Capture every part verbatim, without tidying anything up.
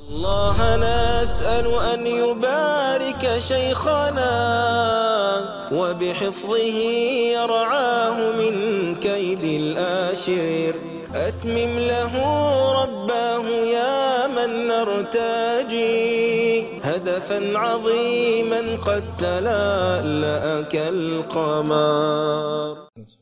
الله نسأل أن يبارك شيخنا وبحفظه يرعاه من كيد الآشر. أتمم له رباه يا من نرتجي هدفا عظيما قد تلألأ كالقمر.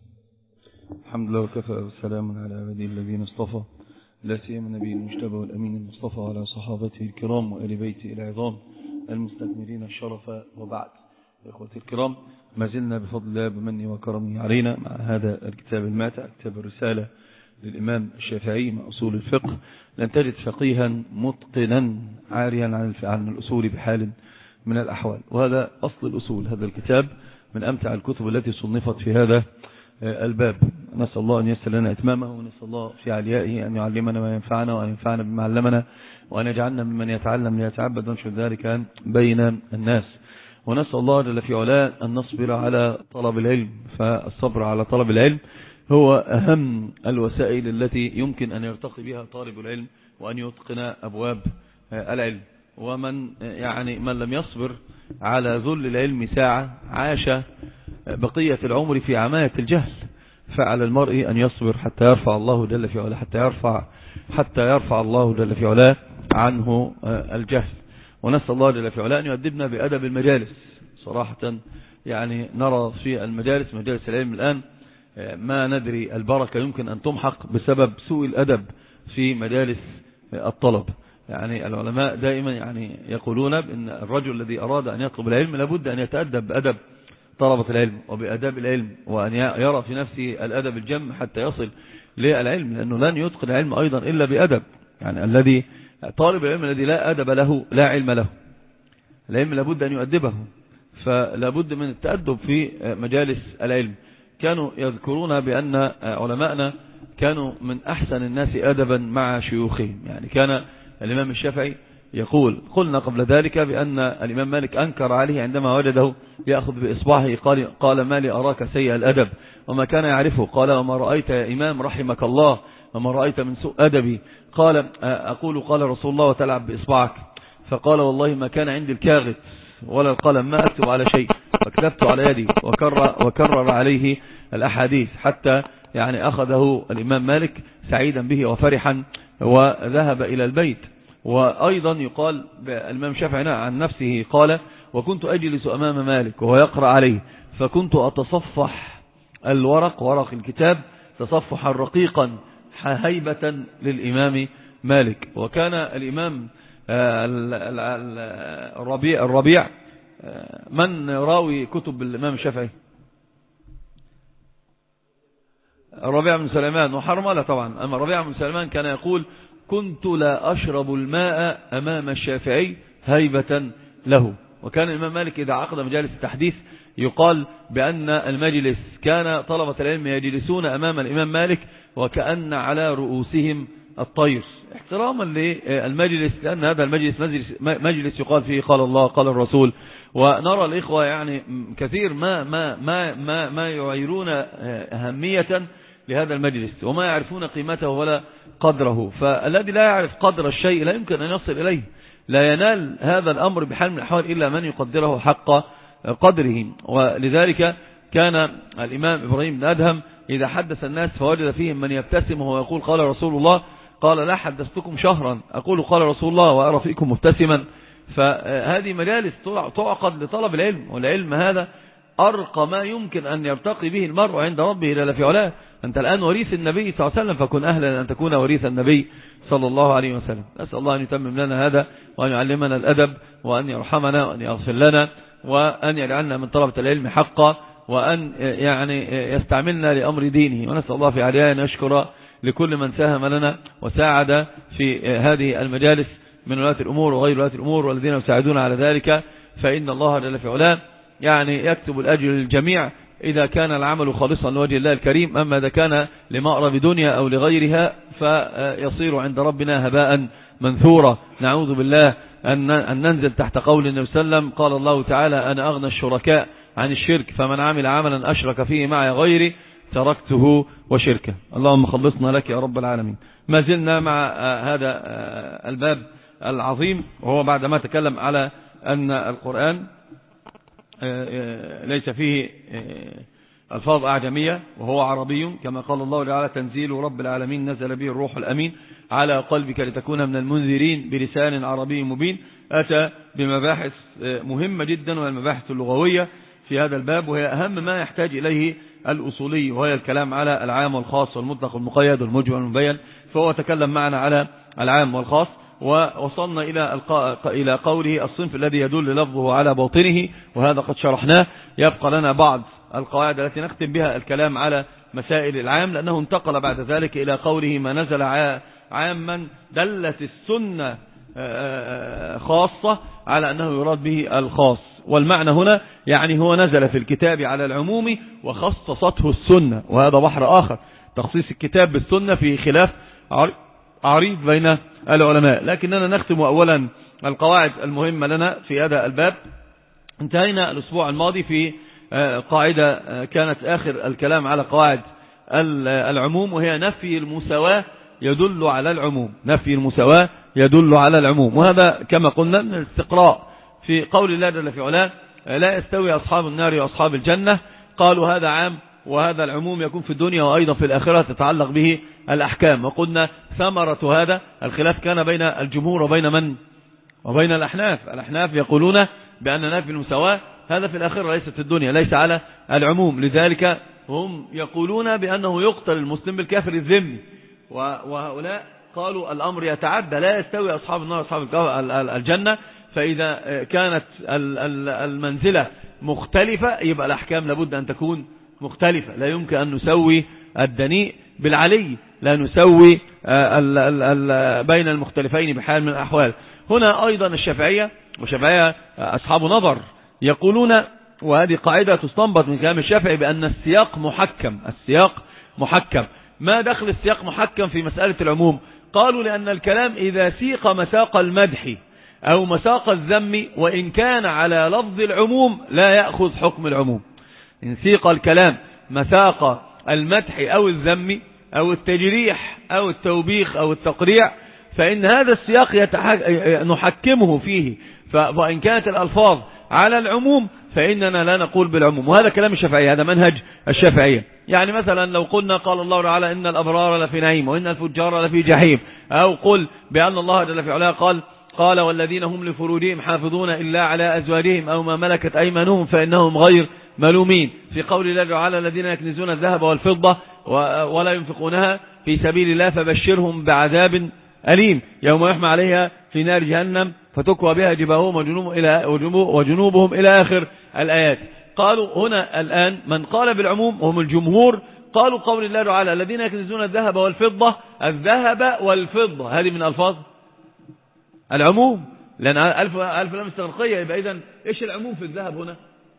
الحمد لله وكفى والسلام على عباده الذين اصطفى، لا سيما النبي المجتبى والأمين المصطفى وعلى صحابته الكرام وآل بيته العظام المستكملين الشرف، وبعد. إخوتي الكرام، ما زلنا بفضل الله بمنه وكرمه علينا مع هذا الكتاب الماتع، كتاب الرسالة للإمام الشافعي مع أصول الفقه. لن تجد فقيها متقنا عاريا عن الأصول بحال من الأحوال، وهذا أصل الأصول. هذا الكتاب من أمتع الكتب التي صنفت في هذا الباب. نسأل الله أن يسر لنا إتمامه، ونسأل الله في عليائه أن يعلمنا ما ينفعنا وأن ينفعنا بما علمنا، وأن يجعلنا ممن يتعلم ليتعبد ونشر ذلك بين الناس. ونسأل الله جل في علاه أن نصبر على طلب العلم، فالصبر على طلب العلم هو أهم الوسائل التي يمكن أن يرتقي بها طالب العلم وأن يتقن أبواب العلم. ومن يعني من لم يصبر على ذل العلم ساعة عاش بقية العمر في عماية الجهل. فعلى المرء أن يصبر حتى يرفع الله جل في علاه حتى يرفع حتى يرفع الله جل في علاه عنه الجهل. ونسأل الله جل في علاه أن يؤدبنا بأدب المجالس. صراحة يعني نرى في المجالس مجالس العلم الآن ما ندري البركة يمكن أن تمحق بسبب سوء الأدب في مجالس الطلب. يعني العلماء دائما يعني يقولون بأن الرجل الذي أراد أن يطلب العلم لابد أن يتأدب بأدب طلبة العلم وبأداب العلم، وأن يرى في نفسه الأدب الجم حتى يصل للعلم، لأنه لن يتقن العلم أيضا إلا بأدب. يعني الذي طالب العلم الذي لا أدب له لا علم له. العلم لابد أن يؤدبه، فلابد من التأدب في مجالس العلم. كانوا يذكرون بأن علماءنا كانوا من أحسن الناس أدبا مع شيوخهم. يعني كان الإمام الشافعي يقول: قلنا قبل ذلك بأن الإمام مالك أنكر عليه عندما وجده يأخذ بإصبعه، قال, قال ما لي أراك سيء الأدب، وما كان يعرفه. قال: وما رأيت يا إمام رحمك الله، وما رأيت من سوء أدبي. قال: أقول قال رسول الله وتلعب بإصبعك. فقال: والله ما كان عندي الكاغد ولا القلم، ما أكتب على شيء، فكتبت على يدي. وكرر, وكرر عليه الأحاديث حتى يعني أخذه الإمام مالك سعيدا به وفرحا وذهب إلى البيت. وأيضا يقال الإمام الشافعي عن نفسه قال: وكنت أجلس أمام مالك وهو يقرأ عليه، فكنت أتصفح الورق ورق الكتاب تصفحا رقيقا هيبة للإمام مالك. وكان الإمام الربيع, الربيع من راوي كتب الإمام الشافعي؟ الربيع بن سليمان وحرملة طبعا. أما الربيع بن سليمان كان يقول: كنت لا أشرب الماء أمام الشافعي هيبة له. وكان الإمام مالك إذا عقد مجالس التحديث يقال بأن المجلس كان طلبة العلم يجلسون أمام الإمام مالك وكأن على رؤوسهم الطير، احتراما للمجلس، لأن هذا المجلس مجلس, مجلس يقال فيه قال الله قال الرسول. ونرى الإخوة يعني كثير ما, ما, ما, ما, ما يعيرون أهمية لهذا المجلس وما يعرفون قيمته ولا قدره. فالذي لا يعرف قدر الشيء لا يمكن أن يصل إليه. لا ينال هذا الأمر بحال من الأحوال إلا من يقدره حق قدره. ولذلك كان الإمام إبراهيم بن أدهم إذا حدث الناس فوجد فيهم من يبتسم وهو يقول قال رسول الله، قال: لا حدثتكم شهرا أقول قال رسول الله وأرى فيكم مبتسما. فهذه مجالس تعقد لطلب العلم، والعلم هذا أرقى ما يمكن أن يرتقي به المرء عند ربه جل في علاه. أنت الآن وريث النبي صلى الله عليه وسلم، فكن أهلا أن تكون وريث النبي صلى الله عليه وسلم. أسأل الله أن يتمم لنا هذا وأن يعلمنا الأدب وأن يرحمنا وأن يغفر لنا وأن يجعلنا من طلبة العلم حقا، وأن يعني يستعملنا لأمر دينه. ونسأل الله في عليها أن يشكر لكل من ساهم لنا وساعد في هذه المجالس من ولاة الأمور وغير ولاة الأمور والذين يساعدون على ذلك، فإن الله جل في علاه يعني يكتب الأجر للجميع إذا كان العمل خالصا لوجه الله الكريم. أما إذا كان لمأرب دنيا أو لغيرها فيصير عند ربنا هباء منثورا. نعوذ بالله أن ننزل تحت قول النبي صلى الله عليه وسلم: قال الله تعالى: أنا أغنى الشركاء عن الشرك، فمن عمل عملا أشرك فيه معي غيري تركته وشركه. اللهم خلصنا لك يا رب العالمين. ما زلنا مع هذا الباب العظيم، وهو بعدما تكلم على أن القرآن ليس فيه ألفاظ أعجمية وهو عربي، كما قال الله تعالى تنزيل رب العالمين نزل به الروح الأمين على قلبك لتكون من المنذرين بلسان عربي مبين. أتى بمباحث مهمة جدا والمباحث اللغوية في هذا الباب، وهي أهم ما يحتاج إليه الأصولي، وهي الكلام على العام والخاص والمطلق والمقيد والمجمل والمبين. فهو تكلم معنا على العام والخاص، ووصلنا إلى إلى قوله الصنف الذي يدل لفظه على باطنه، وهذا قد شرحناه. يبقى لنا بعض القواعد التي نختم بها الكلام على مسائل العام، لأنه انتقل بعد ذلك إلى قوله ما نزل عاما دلت السنة خاصة على أنه يراد به الخاص. والمعنى هنا يعني هو نزل في الكتاب على العموم وخصصته السنة، وهذا بحر آخر. تخصيص الكتاب بالسنة في خلاف عريض بين العلماء، لكننا نختم أولا القواعد المهمة لنا في هذا الباب. انتهينا الأسبوع الماضي في قاعدة كانت آخر الكلام على قواعد العموم، وهي نفي المساواة يدل على العموم. نفي المساواة يدل على العموم، وهذا كما قلنا من الاستقراء في قول الله جل في علاه لا يستوي أصحاب النار وأصحاب الجنة. قالوا هذا عام، وهذا العموم يكون في الدنيا وأيضا في الآخرة تتعلق به الأحكام. وقلنا ثمرة هذا الخلاف كان بين الجمهور وبين من وبين الأحناف. الأحناف يقولون بأن نفي المساواة هذا في الآخرة ليس في الدنيا، ليس على العموم، لذلك هم يقولون بأنه يقتل المسلم بالكافر الذمي. وهؤلاء قالوا الأمر يتعدى، لا يستوي أصحاب النار وأصحاب الجنة. فإذا كانت المنزلة مختلفة يبقى الأحكام لابد أن تكون مختلفة. لا يمكن أن نسوي الدنيء بالعلي، لا نسوي ال ال ال بين المختلفين بحال من الأحوال. هنا أيضا الشافعية وشافعية أصحاب نظر يقولون، وهذه قاعدة تستنبط من كلام الشافعي، بأن السياق محكم. السياق محكم. ما دخل السياق محكم في مسألة العموم؟ قالوا لأن الكلام إذا سيق مساق المدح أو مساق الذم وإن كان على لفظ العموم لا يأخذ حكم العموم. إن سيق الكلام مساق المدح أو الذم أو التجريح أو التوبيخ أو التقريع فإن هذا السياق نحكمه فيه. فإن كانت الألفاظ على العموم فإننا لا نقول بالعموم، وهذا كلام الشافعية، هذا منهج الشافعية. يعني مثلا لو قلنا قال الله تعالى إن الأبرار لفي نعيم وإن الفجار لفي جحيم، أو قل بأن الله جل في علاه قال قال والذين هم لفروجهم حافظون إلا على أزواجهم أو ما ملكت أيمانهم فإنهم غير ملومين. في قول الله تعالى الذين يكنزون الذهب والفضة ولا ينفقونها في سبيل الله فبشرهم بعذاب أليم يوم يحمى عليها في نار جهنم فتكوى بها جباههم وجنوبهم إلى آخر الآيات. قالوا هنا الآن من قال بالعموم وهم الجمهور، قالوا قول الله تعالى الذين يكنزون الذهب والفضة، الذهب والفضة هذه من ألفاظ العموم، لأن ألف, ألف لام استغرقية. يبقى إذن إيش العموم في الذهب هنا؟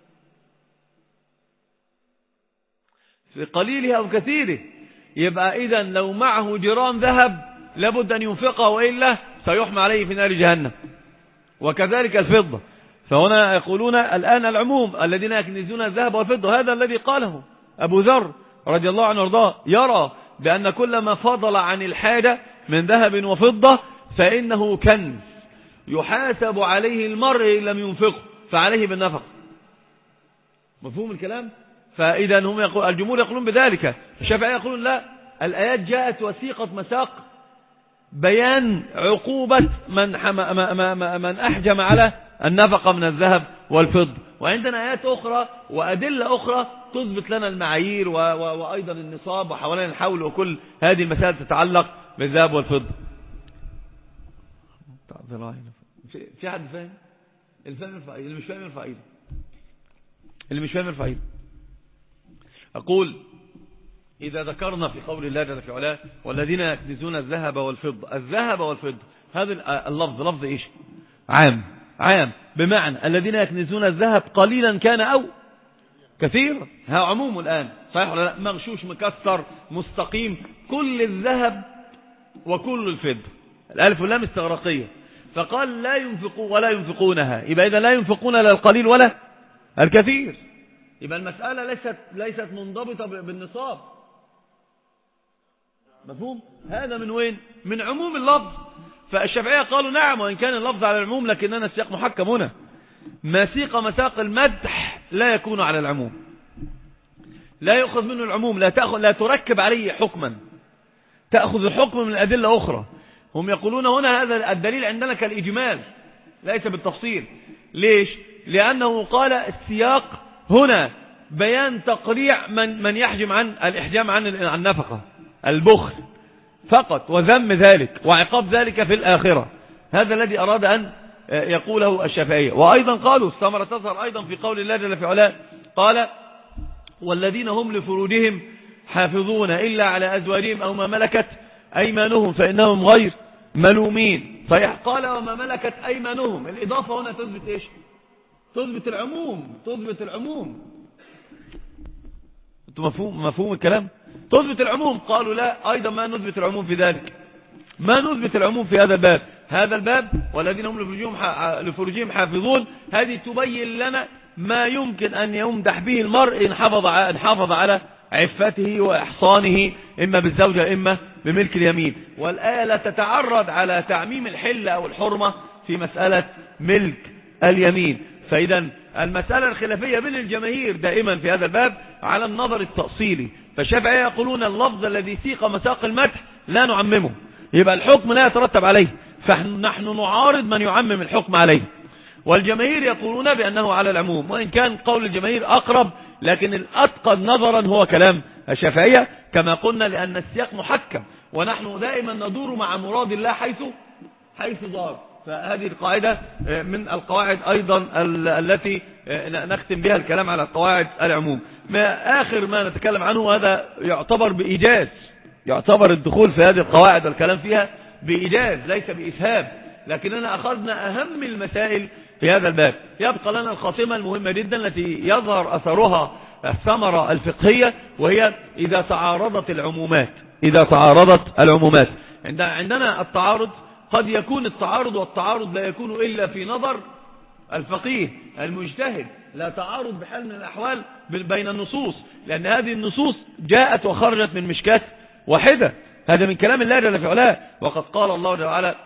في قليله أو كثيره. يبقى إذن لو معه جرام ذهب لابد أن ينفقه وإلا سيحمى عليه في نار جهنم، وكذلك الفضة. فهنا يقولون الآن العموم الذين يكنزون الذهب والفضة، هذا الذي قاله أبو ذر رضي الله عنه وارضاه، يرى بأن كل ما فضل عن الحاجة من ذهب وفضة فإنه كنز يحاسب عليه المرء إن لم ينفقه فعليه بالنفق. مفهوم الكلام؟ فإذا هم يقول الجمهور يقولون بذلك، الشافعية يقولون لا، الآيات جاءت وثيقة مساق بيان عقوبة من, من أحجم على النفقة من الذهب والفضة. وعندنا آيات أخرى وأدلة أخرى تثبت لنا المعايير وأيضا النصاب وحوالين الحول وكل هذه المسائل تتعلق بالذهب والفضة. في حد فاهم؟ الفهم الفائدة، اللي مش فاهم الفائدة، اللي مش فاهم الفائدة. أقول إذا ذكرنا في قول الله جل في علاه والذين يكنزون الذهب والفضة، الذهب والفضة هذا اللفظ لفظ إيش؟ عام. عام بمعنى الذين يكنزون الذهب قليلا كان أو كثيرا، ها عموم الآن، صحيح ولا لا؟ مغشوش مكسر مستقيم، كل الذهب وكل الفضة، الألف واللام استغرقية. فقال لا ينفقون ولا ينفقونها، يبقى إذا لا ينفقون لا القليل ولا الكثير. يبقى المسألة ليست ليست منضبطة بالنصاب. مفهوم؟ هذا من وين؟ من عموم اللفظ. فالشافعية قالوا نعم وإن كان اللفظ على العموم لكننا السياق محكم هنا. ما سيق مساق المدح لا يكون على العموم، لا يؤخذ منه العموم، لا تأخذ لا تركب عليه حكما، تأخذ الحكم من الأدلة أخرى. هم يقولون هنا هذا الدليل عندنا كالإجمال ليس بالتفصيل. ليش؟ لأنه قال السياق هنا بيان تقريع من من يحجم عن الإحجام عن النفقة، البخل فقط، وذم ذلك وعقاب ذلك في الآخرة. هذا الذي أراد أن يقوله الشافعية. وأيضا قالوا الثمرة تظهر أيضا في قول الله جل في علاه، قال والذين هم لفروجهم حافظون إلا على أزواجهم أو ما ملكت أيمانهم فإنهم غير ملومين. صحيح قال وما ملكت أيمانهم، الإضافة هنا تثبت إيش؟ تثبت العموم، تثبت العموم. مفهوم مفهوم الكلام؟ تثبت العموم. قالوا لا، أيضا ما نثبت العموم في ذلك، ما نثبت العموم في هذا الباب. هذا الباب والذين هم لفروجهم لفروجهم حافظون، هذه تبين لنا ما يمكن أن يمدح به المرء إن حافظ إن حافظ على عفته وإحصانه، إما بالزوجة إما بملك اليمين. والآية لا تتعرض على تعميم الحل أو الحرمة في مسألة ملك اليمين. فإذا المسألة الخلافية بين الجماهير دائما في هذا الباب على النظر التأصيلي. فالشافعية يقولون اللفظ الذي سيق مساق المدح لا نعممه، يبقى الحكم لا يترتب عليه، فنحن نعارض من يعمم الحكم عليه. والجماهير يقولون بأنه على العموم، وإن كان قول الجماهير أقرب، لكن الأتقى نظرا هو كلام الشافعية كما قلنا، لأن السياق محكم، ونحن دائما ندور مع مراد الله حيث حيث دار. فهذه القاعدة من القواعد أيضا التي نختم بها الكلام على القواعد العموم. ما آخر ما نتكلم عنه، هذا يعتبر بإيجاز، يعتبر الدخول في هذه القواعد والكلام فيها بإيجاز ليس بإسهاب، لكننا أخذنا أهم المسائل في هذا الباب. يبقى لنا الخاتمة المهمة جدا التي يظهر أثرها الثمرة الفقهية، وهي إذا تعارضت العمومات. إذا تعارضت العمومات عندنا التعارض قد يكون التعارض، والتعارض لا يكون إلا في نظر الفقيه المجتهد، لا تعارض بحال من الأحوال بين النصوص، لأن هذه النصوص جاءت وخرجت من مشكاة واحدة. هذا من كلام الله جل في علاه، وقد قال الله جل وعلا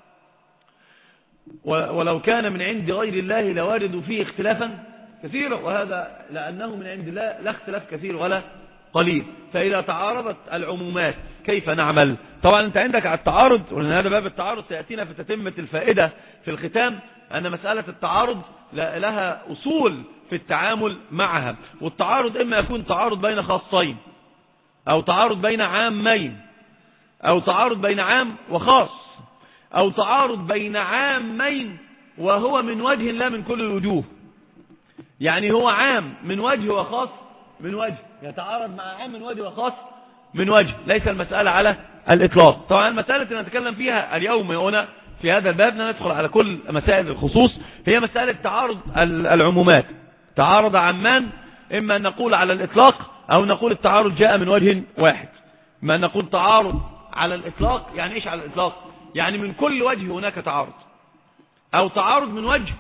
ولو كان من عند غير الله لوارد فيه اختلافا كثيرا، وهذا لأنه من عند الله لا اختلاف كثير ولا قليل. فإذا تعارضت العمومات كيف نعمل؟ طبعا أنت عندك على التعارض، ولأن هذا باب التعارض سيأتينا في تتمة الفائدة في الختام، أن مسألة التعارض لها أصول في التعامل معها. والتعارض إما يكون تعارض بين خاصين، أو تعارض بين عامين، أو تعارض بين عام وخاص، أو تعارض بين عامين وهو من وجه لا من كل الوجوه. يعني هو عام من وجه وخاص من وجه، يتعارض مع عام من وجه وخاص من وجه، ليس المسألة على الإطلاق. طبعا المسألة التي نتكلم فيها اليوم هنا في هذا الباب ندخل على كل مسائل الخصوص، هي مسألة تعارض العمومات. تعارض عمان، إما أن نقول على الإطلاق أو نقول التعارض جاء من وجه واحد. ما نقول تعارض على الإطلاق، يعني إيش على الإطلاق؟ يعني من كل وجه هناك تعارض، أو تعارض من وجه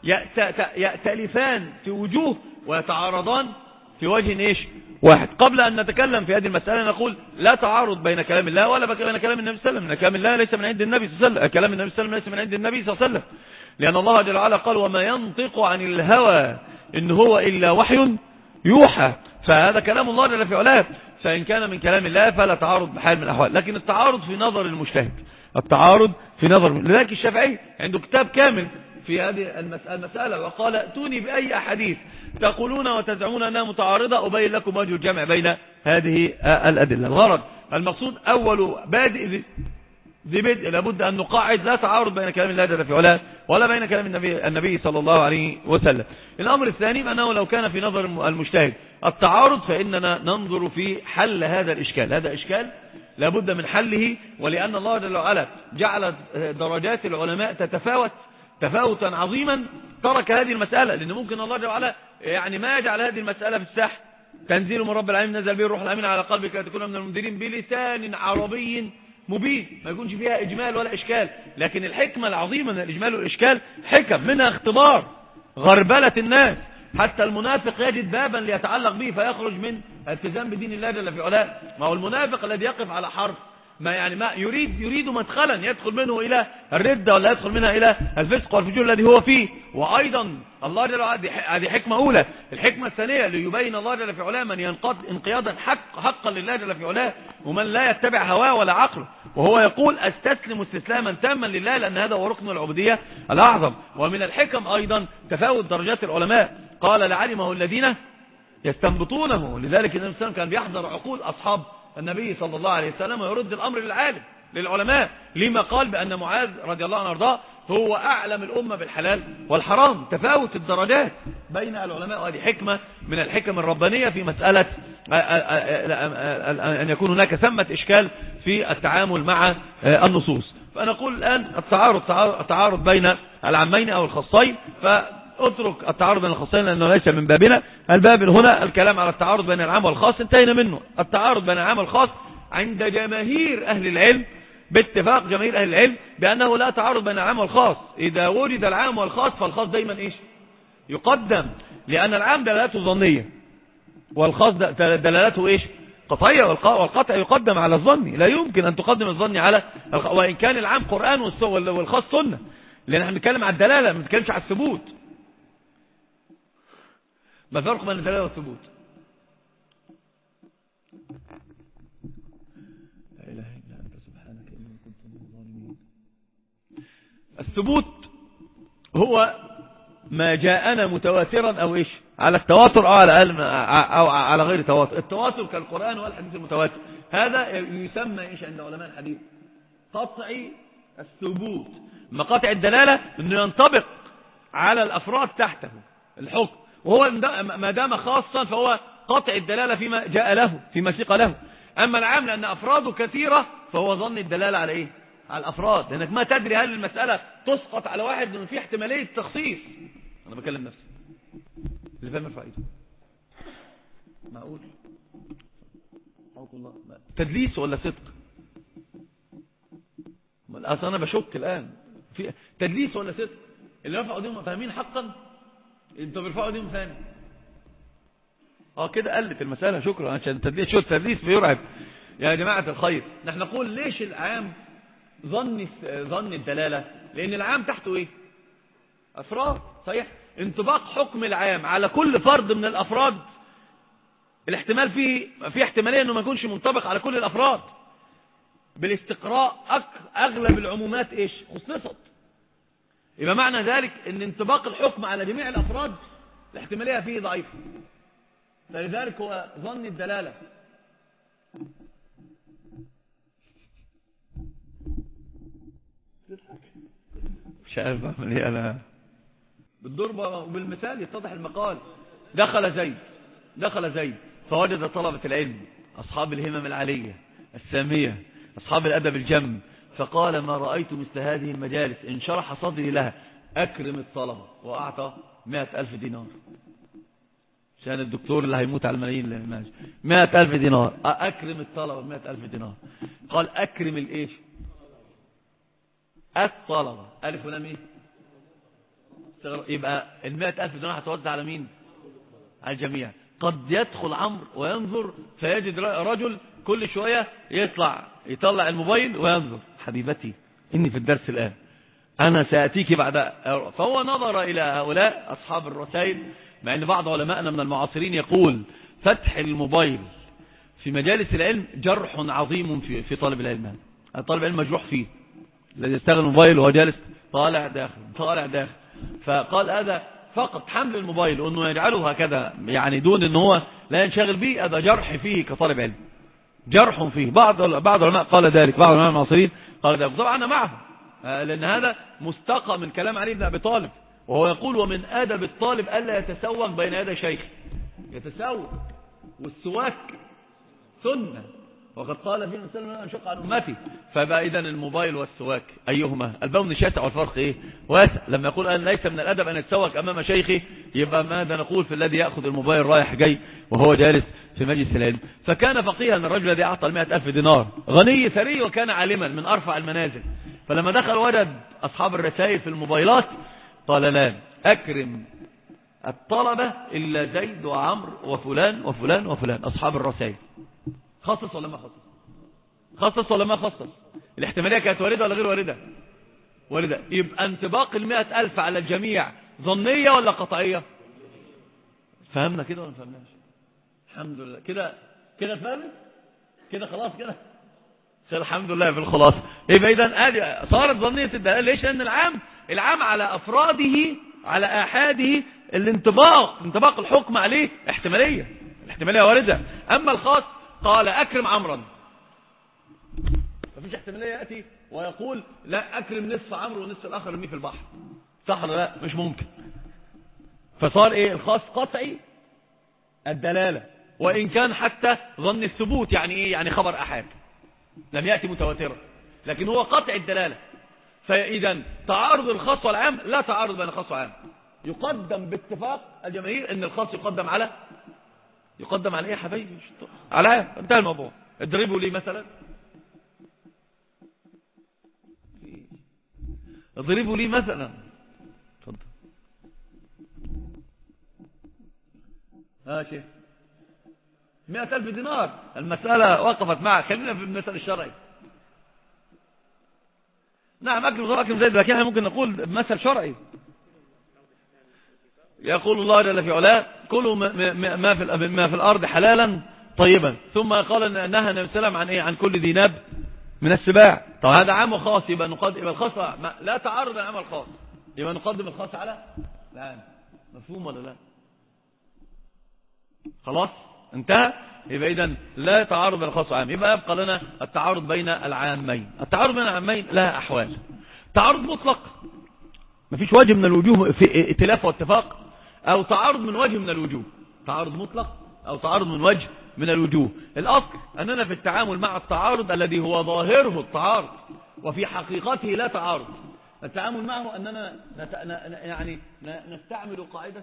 يأتلفان في وجوه ويتعارضان في وجه إيش واحد. قبل أن نتكلم في هذه المسألة نقول لا تعارض بين كلام الله ولا بين كلام النبي صلى الله عليه وسلم. كلام الله ليس من عند النبي صلى الله عليه وسلم، كلام النبي صلى الله عليه وسلم ليس من عند النبي صلى الله عليه وسلم، لأن الله جل وعلا قال وما ينطق عن الهوى إن هو إلا وحي يوحى. فهذا كلام الله جل في علاه، فإن كان من كلام الله فلا تعارض بحال من الأحوال. لكن التعارض في نظر المجتهد، التعارض في نظر. لذلك الشافعي عنده كتاب كامل في هذه المسألة، وقال ائتوني بأي أحاديث تقولون وتزعمون أنها متعارضة أبين لكم وجه الجمع بين هذه الأدلة. الغرض المقصود أول بادئ ذي بدء لابد أن نقاعد لا تعارض بين كلام الله جل في علاه ولا بين كلام النبي, النبي صلى الله عليه وسلم. الأمر الثاني أنه لو كان في نظر المجتهد التعارض فإننا ننظر في حل هذا الإشكال. هذا إشكال لابد من حله، ولأن الله جل وعلا جعل درجات العلماء تتفاوت تفاوتا عظيما، ترك هذه المسألة، لأن ممكن الله جل وعلا يعني ما يجعل هذه المسألة في الساحة. تنزيل من رب العالمين نزل به الروح الأمين على قلبك لتكون من المنذرين بلسان عربي مبين، ما يكونش فيها إجمال ولا إشكال. لكن الحكمة العظيمة من الإجمال والإشكال حكم منها اختبار غربلة الناس، حتى المنافق يجد بابا ليتعلق به فيخرج من التزام بدين الله جل في علاه. ما هو المنافق الذي يقف على حرف ما يعني ما يريد يريد مدخلا يدخل منه إلى الردة ولا يدخل منها إلى الفسق والفجور الذي هو فيه. وأيضا الله جل وعلا، هذه حكمة أولى. الحكمة الثانية ليبين الله جل في علاه من ينقض انقيادا حق حقا لله جل في علاه، ومن لا يتبع هواه ولا عقله، وهو يقول أستسلم استسلاما تاما لله، لأن هذا هو ركن العبودية الأعظم. ومن الحكم أيضا تفاوت درجات العلماء، قال لعلمه الذين يستنبطونه، لذلك النبي صلى الله عليه وسلم كان بيحضر عقول أصحاب النبي صلى الله عليه وسلم ويرد الأمر للعالم للعلماء، لما قال بأن معاذ رضي الله عنه وارضاه هو أعلم الأمة بالحلال والحرام. تفاوت الدرجات بين العلماء، وهذه حكمة من الحكم الربانية في مسألة أن يكون هناك ثمة إشكال في التعامل مع النصوص. فنقول الآن التعارض التعارض بين العامين أو الخاصين، فأترك التعارض بين الخاصين لأنه ليس من بابنا. الباب هنا الكلام على التعارض بين العام والخاص انتهينا منه. التعارض بين العام والخاص عند جماهير أهل العلم، باتفاق جماهير أهل العلم بأنه لا تعارض بين العام والخاص. إذا وجد العام والخاص فالخاص دايما إيش يقدم، لأن العام دلالته ظنية والخاص دلالته إيش قطعية، والقطع يقدم على الظن. لا يمكن أن تقدم الظن على الخ... وإن كان العام قرآن والخاص سنة، لأن احنا بنتكلم على الدلالة ما بنتكلمش على الثبوت. ما فرق بين الدلالة والثبوت؟ لا إله إلا أنت سبحانك إني كنت من الظالمين. الثبوت هو ما جاءنا متواترا أو إيش على التواتر أو على أو على غير تواتر. التواتر كالقرآن والحديث المتواتر، هذا يسمى إيش عند علماء الحديث قطعي الثبوت. مقاطع الدلالة إنه ينطبق على الأفراد تحته الحكم، وهو ما دام خاصا فهو قطع الدلالة فيما جاء له فيما سيق له. أما العام لأن أفراده كثيرة فهو ظن الدلالة على إيه على الأفراد، لأنك ما تدري هل المسألة تسقط على واحد لأنه في احتمالية تخصيص. أنا بكلم نفسي اللي فاهم الفائدة معقول الله تدليس ولا صدق؟ أصلا أنا بشك الآن في تدليس ولا صدق. اللي رفعوا ديهم فاهمين حقا، انتوا بيرفعوا ديهم ثاني اه كده قلت المسألة. شكرا. عشان تدليس شو التدليس بيرعب يا جماعة الخير. نحن نقول ليش العام ظن ظن الدلالة؟ لأن العام تحته ايه أفراد صحيح. انطباق حكم العام على كل فرد من الأفراد الاحتمال فيه في احتمالية انه ما يكونش منطبق على كل الأفراد. بالاستقراء أغلب العمومات ايش خصصت، يبقى معنى ذلك ان انطباق الحكم على جميع الأفراد الاحتمالية فيه ضعيفة، فلذلك هو ظن الدلالة. مش عارف اعمل ايه انا. بالضربة وبالمثال يتضح المقال. دخل زيد دخل زيد فوجد طلبة العلم أصحاب الهمم العالية السامية أصحاب الأدب الجم، فقال ما رأيت مثل هذه المجالس انشرح صدري لها، أكرم الطلبة، وأعطى مئة ألف دينار عشان الدكتور اللي هيموت على الملايين مئة ألف دينار. أكرم الطلبة مئة ألف دينار. قال أكرم الإيش الطلبة ألف ولام إيه، يبقى المئة ألف دينار هتوزع على مين؟ على الجميع. قد يدخل عمرو وينظر فيجد رجل كل شوية يطلع يطلع الموبايل وينظر، حبيبتي إني في الدرس الآن أنا سأتيك بعد. فهو نظر إلى هؤلاء أصحاب الرسائل، مع أن بعض علماءنا من المعاصرين يقول فتح الموبايل في مجالس العلم جرح عظيم في في طالب العلم. طالب العلم مجروح فيه الذي يستغل الموبايل وهو جالس طالع داخل طالع داخل. فقال هذا فقط حمل الموبايل وأنه يجعله هكذا يعني دون أنه هو لا ينشغل به، هذا جرح فيه كطالب علم، جرح فيه. بعض بعض العلماء قال ذلك، بعض العلماء المعاصرين قال ذلك. طبعا أنا معه لأن هذا مستقى من كلام علي بن أبي طالب، وهو يقول ومن أدب الطالب ألا يتسوق بين يدي شيخ. يتسوق والسواك سنة، وقد قال فيه وسلم أن شق عن أمتي. فبقى إذن الموبايل والسواك أيهما البون شاسع والفرق إيه واسع. لما يقول أن ليس من الأدب أن يتسوق أمام شيخي، يبقى ماذا نقول في الذي يأخذ الموبايل رايح جاي وهو جالس في مجلس العلم؟ فكان فقيها الرجل الذي أعطى المئة ألف دينار، غني ثري وكان عالما من أرفع المنازل. فلما دخل وجد أصحاب الرسائل في الموبايلات قال لا أكرم الطلبة إلا زيد وعمر وفلان وفلان وفلان أصحاب الرسائل. خصص ولا ما خصص؟ خصص ولا ما خصص؟ الاحتمالية كانت واردة ولا غير واردة؟ واردة. يبقى انطباق المئة ألف على الجميع ظنية ولا قطعية؟ فهمنا كده ولا فهمناش؟ الحمد لله كده كده فهمت كده خلاص كده الحمد لله في الخلاص. يبقى اذا صارت ظنية الدلالة. ليش؟ لأن العام العام على أفراده على آحاده الانطباق انطباق الحكم عليه احتمالية الاحتمالية واردة. أما الخاص قال أكرم عمرا، مفيش احتمالية يأتي ويقول لا أكرم نصف عمرو ونصف الآخر ارميه في البحر، صح ولا لا؟ مش ممكن. فصار ايه الخاص قطعي الدلالة، وإن كان حتى ظن الثبوت. يعني ايه؟ يعني خبر أحد لم يأتي متواترا، لكن هو قطع الدلالة. فإذا تعارض الخاص والعام لا تعارض بين الخاص والعام، يقدم باتفاق الجماهير ان الخاص يقدم على يقدم على ايه يا حبايبي؟ على عام. انتهى الموضوع. اضربوا لي مثلا اضربوا لي مثلا اتفضل ها شيخ مئة ألف دينار. المسألة وقفت معك. خلينا في المثل الشرعي. نعم أكل غير أكل زيد، لكن احنا ممكن نقول مثل شرعي. يقول الله جل في علاه كلوا ما في ما في الأرض حلالا طيبا، ثم قال نهى النبي صلى الله عليه وسلم عن ايه؟ عن كل ذي ناب من السباع. طب هذا عام وخاص، يبقى نقدم يبقى الخاص لا تعارض العام الخاص، يبقى نقدم الخاص على العام. مفهوم ولا لا؟ خلاص انتهى. يبقى اذا لا تعارض بين الخاص والعام. يبقى يبقى لنا التعارض بين العامين. التعارض بين العامين لها احوال. تعارض مطلق مفيش وجه من الوجوه في ائتلاف واتفاق، او تعارض من وجه من الوجوه. تعارض مطلق او تعارض من وجه من الوجوه. الاصل اننا في التعامل مع التعارض الذي هو ظاهره التعارض وفي حقيقته لا تعارض، التعامل معه اننا نت... يعني نستعمل قاعدة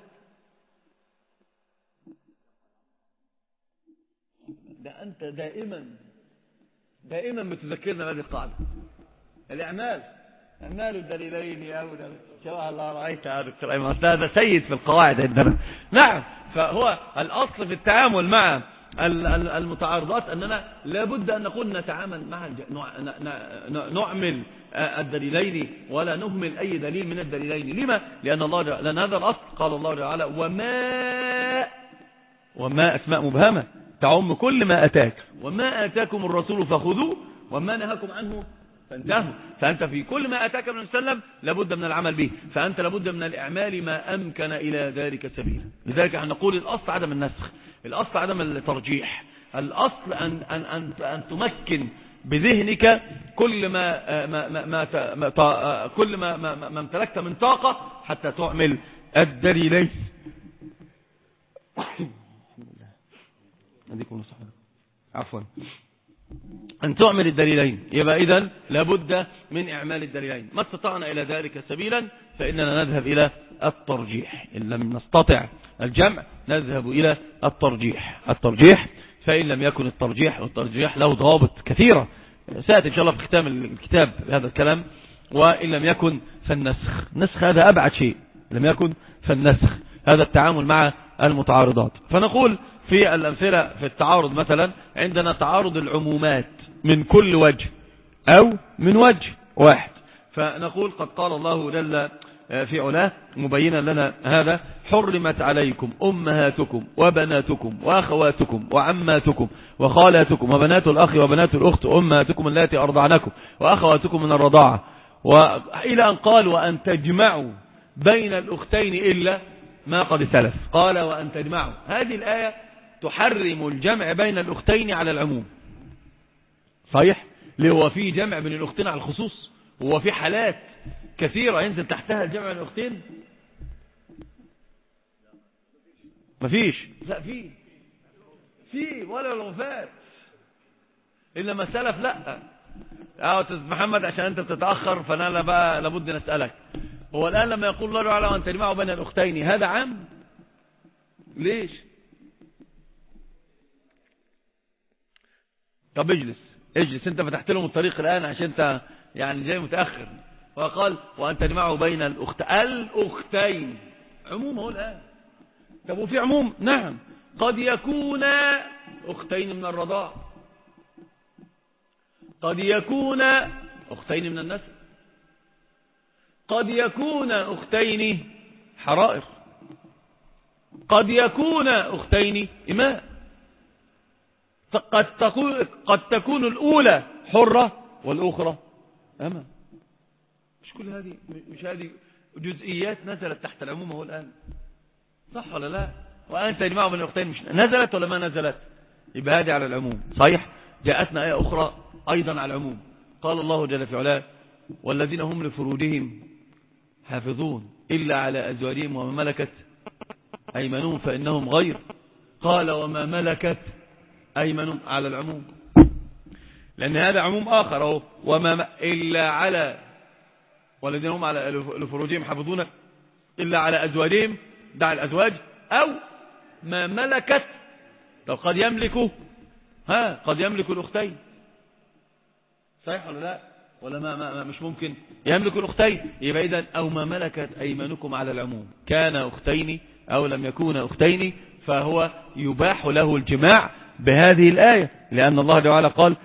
ده انت دائما دائما بتذكرنا بهذه القاعدة. الاعمال اعمال الدليلين يا ابو شاء الله رايت يا دكتور ايمن، هذا سيد في القواعد عندنا. نعم. فهو الاصل في التعامل مع المتعارضات اننا لابد ان نكون نتعامل مع الج... نعمل الدليلين ولا نهمل اي دليل من الدليلين. لما؟ لان الله لان هذا الاصل. قال الله تعالى وما وما اسماء مبهمه تعم كل ما اتاك، وما اتاكم الرسول فخذوه وما نهاكم عنه فانتهوا. فأنت في كل ما أتاك من وسلم لابد من العمل به، فأنت لابد من الإعمال ما أمكن إلى ذلك سبيلا. لذلك احنا نقول الأصل عدم النسخ، الأصل عدم الترجيح، الأصل أن, أن, أن, أن تمكن بذهنك كل ما, ما, ما, ما, ما كل ما, ما, ما امتلكت من طاقة حتى تعمل الدليلين. عفوا أن تعمل الدليلين. يبقى إذن لابد من إعمال الدليلين. ما استطعنا إلى ذلك سبيلا فإننا نذهب إلى الترجيح. إن لم نستطع الجمع نذهب إلى الترجيح. الترجيح فإن لم يكن الترجيح، والترجيح له ضوابط كثيرة سأتي إن شاء الله في ختام الكتاب هذا الكلام. وإن لم يكن فالنسخ. النسخ هذا أبعد شيء. لم يكن فالنسخ هذا التعامل مع المتعارضات. فنقول في الأمثلة في التعارض مثلا عندنا تعارض العمومات من كل وجه أو من وجه واحد. فنقول قد قال الله جل في علاه مبينا لنا هذا حرمت عليكم أمهاتكم وبناتكم وأخواتكم وعماتكم وخالاتكم وبنات الأخ وبنات الأخت أمهاتكم التي أرضعنكم وأخواتكم من الرضاعة، وإلى أن قال وأن تجمعوا بين الأختين إلا ما قد سلف. قال وأن تجمعوا. هذه الآية تحرم الجمع بين الأختين على العموم. صحيح؟ ليه هو في جمع بين الأختين على الخصوص؟ هو في حالات كثيرة ينزل تحتها الجمع بين الأختين؟ مفيش. لا في في ولا الوفاة إلا ما سلف. لا يا أستاذ محمد عشان أنت بتتأخر فأنا بقى لابد نسألك. هو الآن لما يقول الله تعالى وأن تجمعوا بين الأختين هذا عام؟ ليش؟ طب اجلس اجلس انت فتحت لهم الطريق الآن عشان انت يعني جاي متأخر. وقال وأن تجمعوا بين الأخت الأختين عموم هو الآن. طب وفي عموم؟ نعم قد يكون أختين من الرضاع، قد يكون أختين من النسل، قد يكون أختين حرائر، قد يكون أختين إماء، قد تكون, قد تكون الأولى حرة والأخرى أما. مش كل هذه مش هذه جزئيات نزلت تحت العموم هو الآن، صح ولا لا؟ وأنت تجمعوا بين الأختين مش نزلت ولا ما نزلت؟ يبقى هذه على العموم صحيح. جاءتنا آية أخرى أيضا على العموم، قال الله جل في علاه والذين هم لفروجهم حافظون إلا على أزواجهم وما ملكت أيمانهم فإنهم غير. قال وما ملكت أيمانهم على العموم، لأن هذا عموم آخر أهو، وما إلا على والذين هم على لفروجهم حافظون إلا على أزواجهم، دع الأزواج أو ما ملكت. لو قد يملكوا ها قد يملك الأختين، صحيح ولا لا؟ ولا ما, ما, ما مش ممكن يملك الأختين؟ يبقى إذن أو ما ملكت أيمانكم على العموم، كان أختين أو لم يكون أختين فهو يباح له الجماع بهذه الآية، لأن الله تعالى قال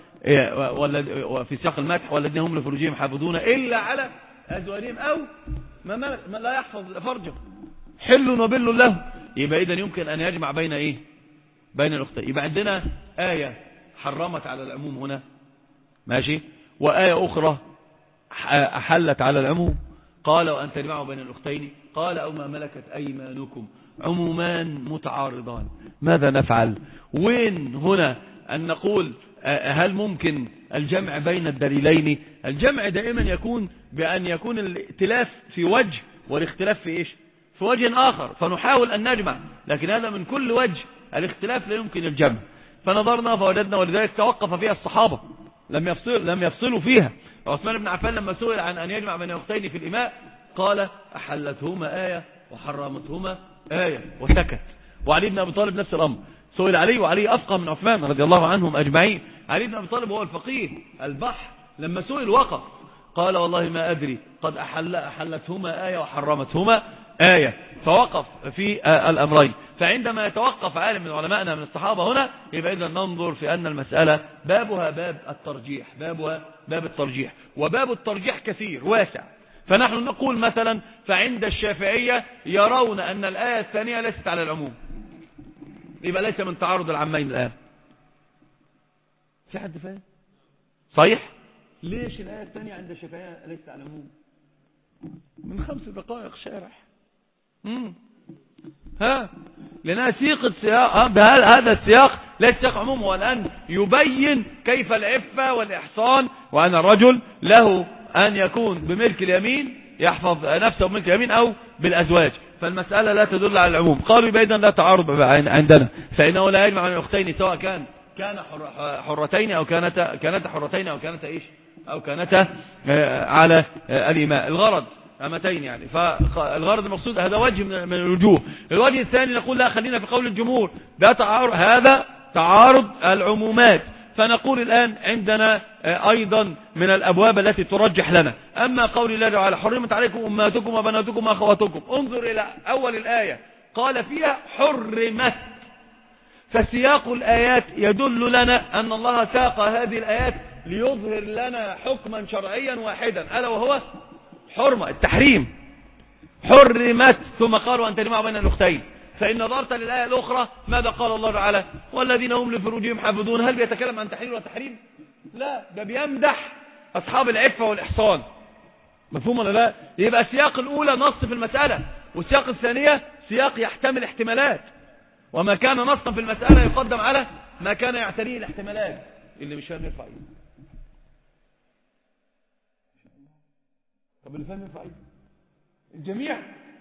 في سياق المدح والذين هم لفروجهم حافظون إلا على أزواجهم أو ما, ما لا يحفظ فرجه حل وبل له. يبقى إذن يمكن أن يجمع بين إيه؟ بين الأختين. يبقى عندنا آية حرمت على العموم هنا ماشي، وآية أخرى أحلت على العموم، قال وأن تجمعوا بين الأختين، قال أو ما ملكت أيمانكم، عمومان متعارضان، ماذا نفعل؟ وين هنا أن نقول هل ممكن الجمع بين الدليلين؟ الجمع دائما يكون بأن يكون الائتلاف في وجه والاختلاف في إيش؟ في وجه آخر، فنحاول أن نجمع، لكن هذا من كل وجه الاختلاف لا يمكن الجمع. فنظرنا فوجدنا، ولذلك توقف فيها الصحابة لم يفصل لم يفصلوا فيها. عثمان بن عفان لما سئل عن أن يجمع بين أختين في الإماء قال أحلتهما آية وحرمتهما آية وسكت. وعلي بن أبي طالب نفس الأمر، سئل علي وعلي أفقه من عثمان رضي الله عنهم أجمعين. علي بن أبي طالب هو الفقيه البحر، لما سئل وقف قال والله ما أدري قد أحل أحلتهما آية وحرمتهما آية، فوقف في الأمرين. فعندما يتوقف عالم من علمائنا من الصحابة هنا يبقى إذا ننظر في أن المسألة بابها باب الترجيح، بابها باب الترجيح، وباب الترجيح كثير واسع. فنحن نقول مثلا فعند الشافعية يرون أن الآية الثانية ليست على العموم، يبقى ليس من تعارض العامين الآن. في حد فاهم؟ صحيح؟ ليش الآية الثانية عند الشافعية ليست على العموم؟ من خمس دقائق شارح. مم. ها لأنها سياق السياق، هذا السياق لا سياق عموم، هو الآن يبين كيف العفة والإحصان، وأن الرجل له أن يكون بملك اليمين يحفظ نفسه بملك اليمين أو بالأزواج، فالمسألة لا تدل على العموم. قالوا يبقى إذن لا تعارض عندنا، فإنه لا يجمع من الأختين سواء كان كان حرتين أو كانتا كانتا حرتين أو كانتا إيش أو كانتا على الإماء، الغرض أمتين يعني. فالغرض المقصود هذا وجه من الوجوه. الوجه الثاني نقول لا، خلينا في قول الجمهور، ده تعارض، هذا تعارض العمومات. فنقول الآن عندنا أيضا من الأبواب التي ترجح لنا. أما قول الله تعالى حرمت عليكم أمهاتكم وبناتكم وأخواتكم، انظر إلى أول الآية قال فيها حرمت، فسياق الآيات يدل لنا أن الله ساق هذه الآيات ليظهر لنا حكما شرعيا واحدا، ألا وهو حرمة التحريم. حرمت ثم قالوا أن تجمعوا بين الأختين. فإن نظرت للآية الأخرى ماذا قال الله تعالى؟ والذين هم لفروجهم حافظون. هل بيتكلم عن تحرير وتحريم؟ لا، ده بيمدح أصحاب العفة والإحصان. مفهوم ولا لا؟ يبقى السياق الأولى نص في المسألة، والسياق الثانية سياق يحتمل احتمالات، وما كان نصا في المسألة يقدم على ما كان يعتريه الاحتمالات. اللي مش فاهم يرفع ايده. طب اللي فاهم يرفع ايده. الجميع.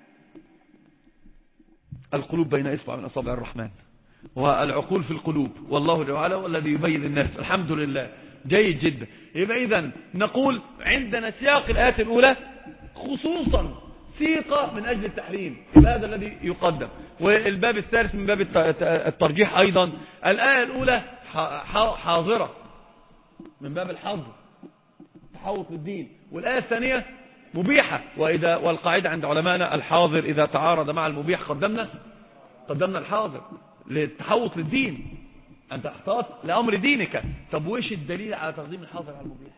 القلوب بين إصبع من أصابع الرحمن، والعقول في القلوب، والله تعالى والذي يبين الناس. الحمد لله، جيد جدا. يبقى إذن نقول عندنا سياق الآيات الأولى خصوصا سيقة من أجل التحريم، هذا الذي يقدم. والباب الثالث من باب الترجيح أيضا، الآية الأولى حاضرة من باب الحظر، تحوط للدين، والآية الثانية مبيحة. وإذا والقاعدة عند علمائنا الحاضر إذا تعارض مع المبيح قدمنا قدمنا الحاضر للتحوط للدين. أنت احتاط لأمر دينك. طب وإيش الدليل على تقديم الحاضر على المبيح؟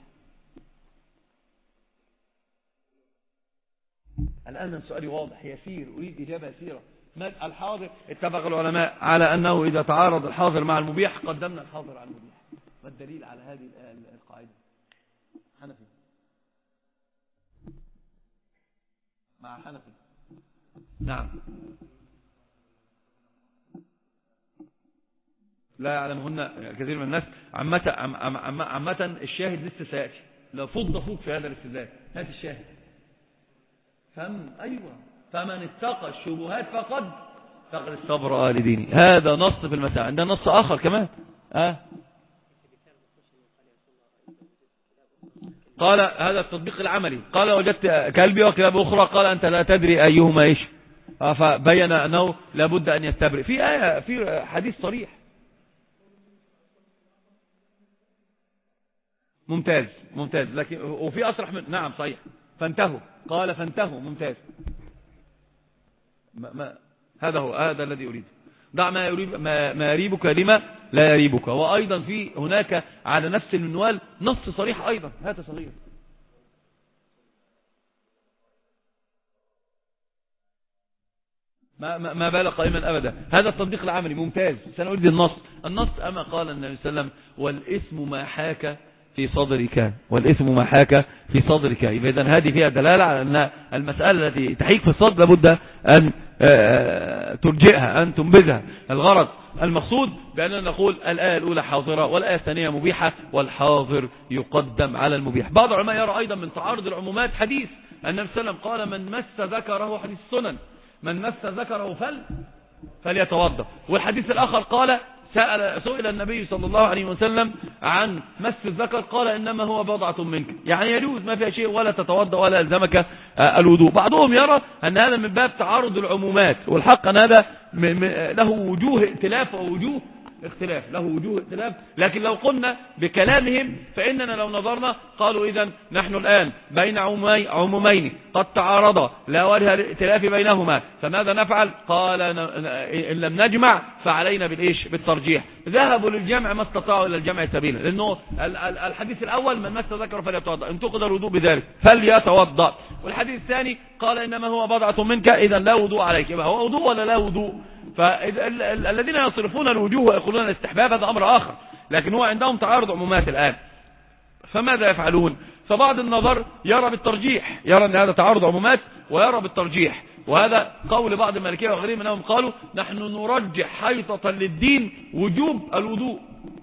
الآن سؤالي واضح يسير، أريد إجابة يسيرة. ما الحاضر؟ اتفق العلماء على أنه إذا تعارض الحاضر مع المبيح قدمنا الحاضر على المبيح. ما الدليل على هذه القاعدة؟ حنفي مع حنفي. نعم. لا يعلمهن كثير من الناس. عامة عامة الشاهد لسه سيأتي، لو فض فوق في هذا الاستدلال. هات الشاهد. فهم أيوة. فمن اتقى الشبهات فقد فقد استبرأ لدينه. هذا نص في المساء. عندنا نص آخر كمان. أه؟ قال هذا التطبيق العملي. قال وجدت كلبي وكلاب أخرى، قال أنت لا تدري أيهما إيش، فبين أنه لابد أن يستبرئ. في آية، في حديث صريح. ممتاز ممتاز. لكن وفي أصرح من نعم صحيح. فانتهوا، قال فانتهوا. ممتاز. ما ما هذا هو، هذا الذي أريد. ضع ما يريب ما, ما يريبك لما لا يريبك. وأيضا في هناك على نفس المنوال نص صريح أيضا. هذا صغير. ما, ما, ما بال قائما أبدا. هذا التطبيق العملي. ممتاز. سنريد النص. النص أما قال النبي صلى الله عليه وسلم والإثم ما حاك في صدرك، والإثم ما حاك في صدرك. إذن هذه فيها دلالة على أن المسألة التي تحيك في الصدر لابد أن ترجئها، أن تنبذها. الغرض المقصود بأننا نقول الآية الأولى حاضرة والآية الثانية مبيحة، والحاضر يقدم على المبيح. بعض العلماء يرى أيضا من تعارض العمومات حديث النبي صلى الله عليه وسلم قال من مس ذكره، حديث السنن، من مس ذكره فل فليتوضأ. والحديث الآخر قال سأل سئل النبي صلى الله عليه وسلم عن مس الذكر قال إنما هو بضعة منك، يعني يجوز ما فيها شيء ولا تتوضأ ولا يلزمك الوضوء. بعضهم يرى أن هذا من باب تعارض العمومات، والحق أن هذا له وجوه ائتلاف ووجوه اختلاف، له وجوه اختلاف. لكن لو قلنا بكلامهم فإننا لو نظرنا قالوا إذن نحن الآن بين عمومين قد تعارضا لا وجه الائتلاف بينهما، فماذا نفعل؟ قال إن لم نجمع فعلينا بالإيش؟ بالترجيح. ذهبوا للجمع ما استطاعوا إلى الجمع سبيلا، لأنه الحديث الأول من مس ذكر فليتوضأ إن تقدر الوضوء بذلك فليتوضأ، والحديث الثاني قال إنما هو بضعة منك إذن لا وضوء عليك. يبقى هو وضوء ولا لا وضوء؟ فالذين يصرفون الوجوه ويقولون الاستحباب هذا أمر آخر، لكن هو عندهم تعارض عمومات الآن. فماذا يفعلون؟ فبعض النظر يرى بالترجيح، يرى أن هذا تعارض عمومات ويرى بالترجيح، وهذا قول بعض المالكية وغيرهم منهم قالوا نحن نرجح حيطة للدين وجوب الوضوء،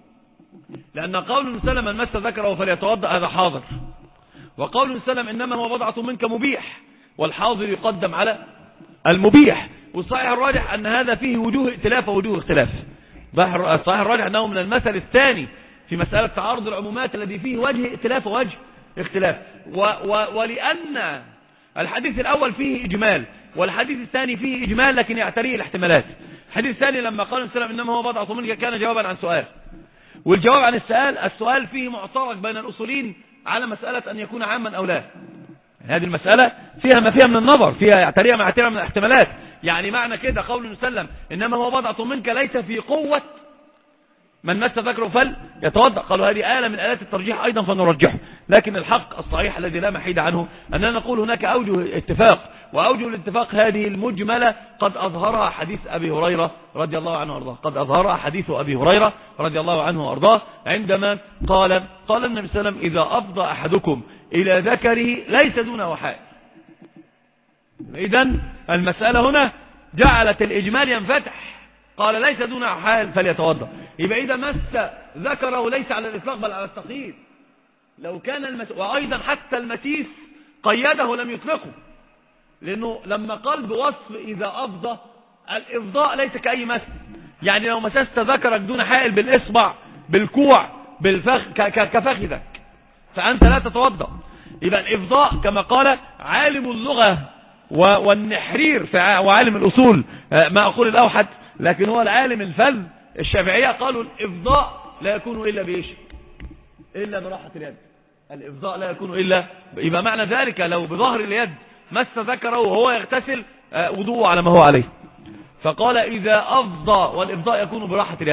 لأن قول سلم من مس ذكره فليتوضأ هذا حاضر، وقول سلم إنما هو بضعة منك مبيح، والحاضر يقدم على المبيح. والصحيح الراجح أن هذا فيه وجوه ائتلاف ووجوه اختلاف. الصحيح الراجح أنه من المثل الثاني في مسألة تعارض العمومات الذي فيه وجه ائتلاف ووجه اختلاف. و و ولأن الحديث الأول فيه إجمال والحديث الثاني فيه إجمال لكن يعتريه الاحتمالات. الحديث الثاني لما قال السلام إنما هو بضعة منك كان جوابا عن سؤال، والجواب عن السؤال السؤال فيه معترض بين الأصولين على مسألة أن يكون عاما أو لا. هذه المسألة فيها ما فيها من النظر، فيها يعتريها ما يعتريها من الاحتمالات. يعني معنى كده قول المسلم إنما هو بضعة منك ليس في قوة من مس ذكره فل يتوضأ. قالوا هذه آلة من آلات الترجيح أيضا فنرجحه، لكن الحق الصحيح الذي لا محيد عنه أننا نقول هناك أوجه اتفاق، وأوجه الاتفاق هذه المجملة قد أظهرها حديث أبي هريرة رضي الله عنه وأرضاه، قد أظهرها حديث أبي هريرة رضي الله عنه وأرضاه عندما قال قال النبي صلى الله عليه وسلم إذا أفضى أحدكم إلى ذكره ليس دونه حائل. إذن المسألة هنا جعلت الإجمال ينفتح، قال ليس دونه حائل فليتوضأ. يبقى إذا مس ذكره ليس على الإطلاق بل على التقييد. لو كان المس... وأيضا حتى المسيس قيده لم يطلقه، لأنه لما قال بوصف إذا أفضى، الإفضاء ليس كأي مس، يعني لو مسست ذكرك دون حائل بالإصبع بالكوع بالفخ ك... ك... كفخذك فأنت لا تتوضأ. يبقى الإفضاء كما قال عالم اللغة والنحرير وعالم الأصول ما أقول الأوحد، لكن هو العالم الفذ الشافعية قالوا الإفضاء لا يكون إلا بإيش؟ إلا براحة اليد. الإفضاء لا يكون إلا، يبقى معنى ذلك لو بظهر اليد مس ذكره وهو يغتسل وضوءه على ما هو عليه. فقال إذا أفضى، والإفضاء يكون براحة اليد.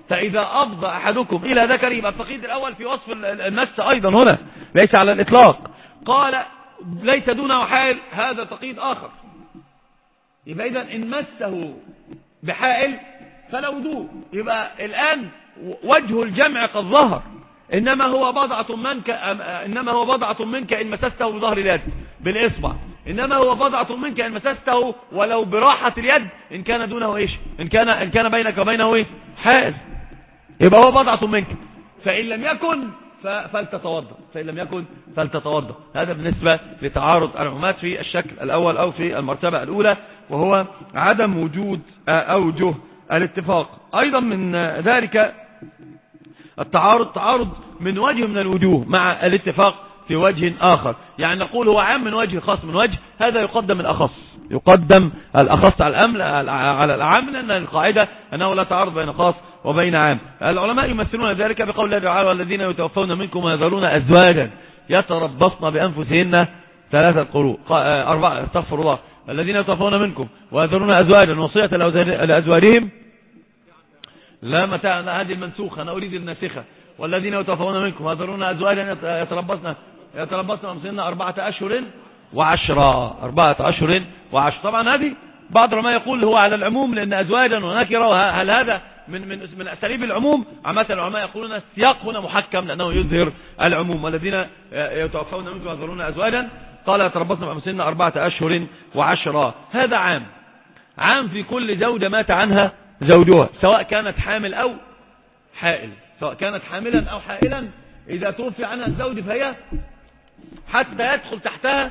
فإذا أفضى أحدكم إلى ذكره يبقى التقييد الأول في وصف المس أيضا هنا ليس على الإطلاق. قال ليس دونه حائل، هذا تقييد آخر. يبقى إذن إن مسه بحائل فلا وضوء. يبقى الآن وجه الجمع قد ظهر. إنما هو بضعة منك إنما هو بضعة منك إن مسسته بظهر اليد بالإصبع، إنما هو بضعة منك إن مسسته ولو براحة اليد إن كان دونه إيش، إن كان إن كان بينك وبينه إيه حائل، يبقى هو بضعة منك. فإن لم يكن فلتتوضأ، فإن لم يكن فلتتوضأ. هذا بالنسبة لتعارض العمومات في الشكل الأول أو في المرتبة الأولى، وهو عدم وجود أوجه الاتفاق. أيضا من ذلك التعارض، تعارض من وجه من الوجوه مع الاتفاق في وجه آخر. يعني نقول هو عام من وجه، خاص من وجه، هذا يقدم الأخص، يقدم الأخص على الأمل على العام، لأن القاعدة أنه لا تعارض بين خاص وبين عام. العلماء يمثلون ذلك بقول الله تعالى والذين يتوفون منكم ويذرون أزواجا يتربصن بأنفسهن ثلاثة قروء أربعة استغفر الله الذين يتوفون منكم ويذرون أزواجا وصية لأزواجهم لا متاع، هذه المنسوخة، أنا أريد الناسخة. والذين يتوفون منكم ويذرون أزواجا يتربصن يتربصن بأنفسهن أربعة أشهر وعشرة أربعة أشهر وعشرة. طبعا هذه بعض العلماء يقول هو على العموم لأن أزواجا ونكرة، هل هذا من من من أساليب العموم؟ عامة العلماء يقولون السياق هنا محكم لأنه يظهر العموم. والذين يتوفون منكم ويذرون أزواجا قال يتربصن بأنفسهن أربعة أشهر وعشرة، هذا عام، عام في كل زوجة مات عنها زوجها سواء كانت حامل أو حائل، سواء كانت حاملا أو حائلا، إذا توفي عنها الزوج فهي حتى يدخل تحتها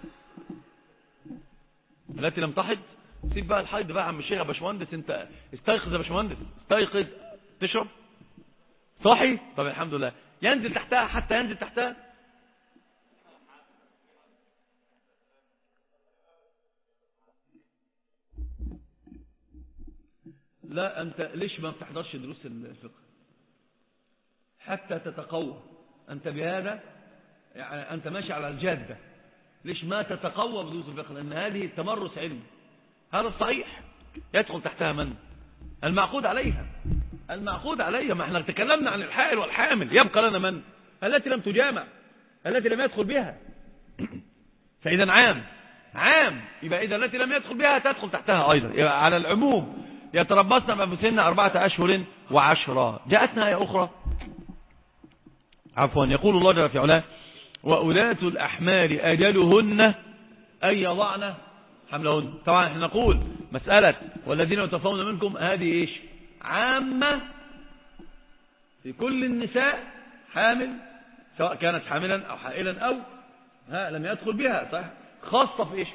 التي لم تحض. سيب بقى الحيض بقى عم الشيخ يا باشمهندس، انت استيقظ يا باشمهندس، استيقظ، تشرب صحي، طب الحمد لله، ينزل تحتها حتى ينزل تحتها. لا انت ليش ما بتحضرش دروس الفقه حتى تتقوى؟ انت بهذا يعني انت ماشي على الجادة، ليش ما تتقوى بدروس الفقه؟ لان هذه تمرس علمي، هذا الصحيح. يدخل تحتها من المعقود عليها، المعقود عليها. ما احنا تكلمنا عن الحائل والحامل، يبقى لنا من التي لم تجامع، التي لم يدخل بها. فاذا عام عام، يبقى اذا التي لم يدخل بها تدخل تحتها ايضا، يبقى على العموم. يتربصن بأنفسهن أربعة أشهر وعشرة. جاءتنا آية أخرى عفوا، يقول الله جل في علاه وأولاة الأحمال أجلهن أن يضعن حملهن. طبعا احنا نقول مسألة والذين يتوفون منكم هذه ايش؟ عامة في كل النساء حامل، سواء كانت حاملا أو حائلا أو ها لم يدخل بها، صح؟ خاصة في ايش؟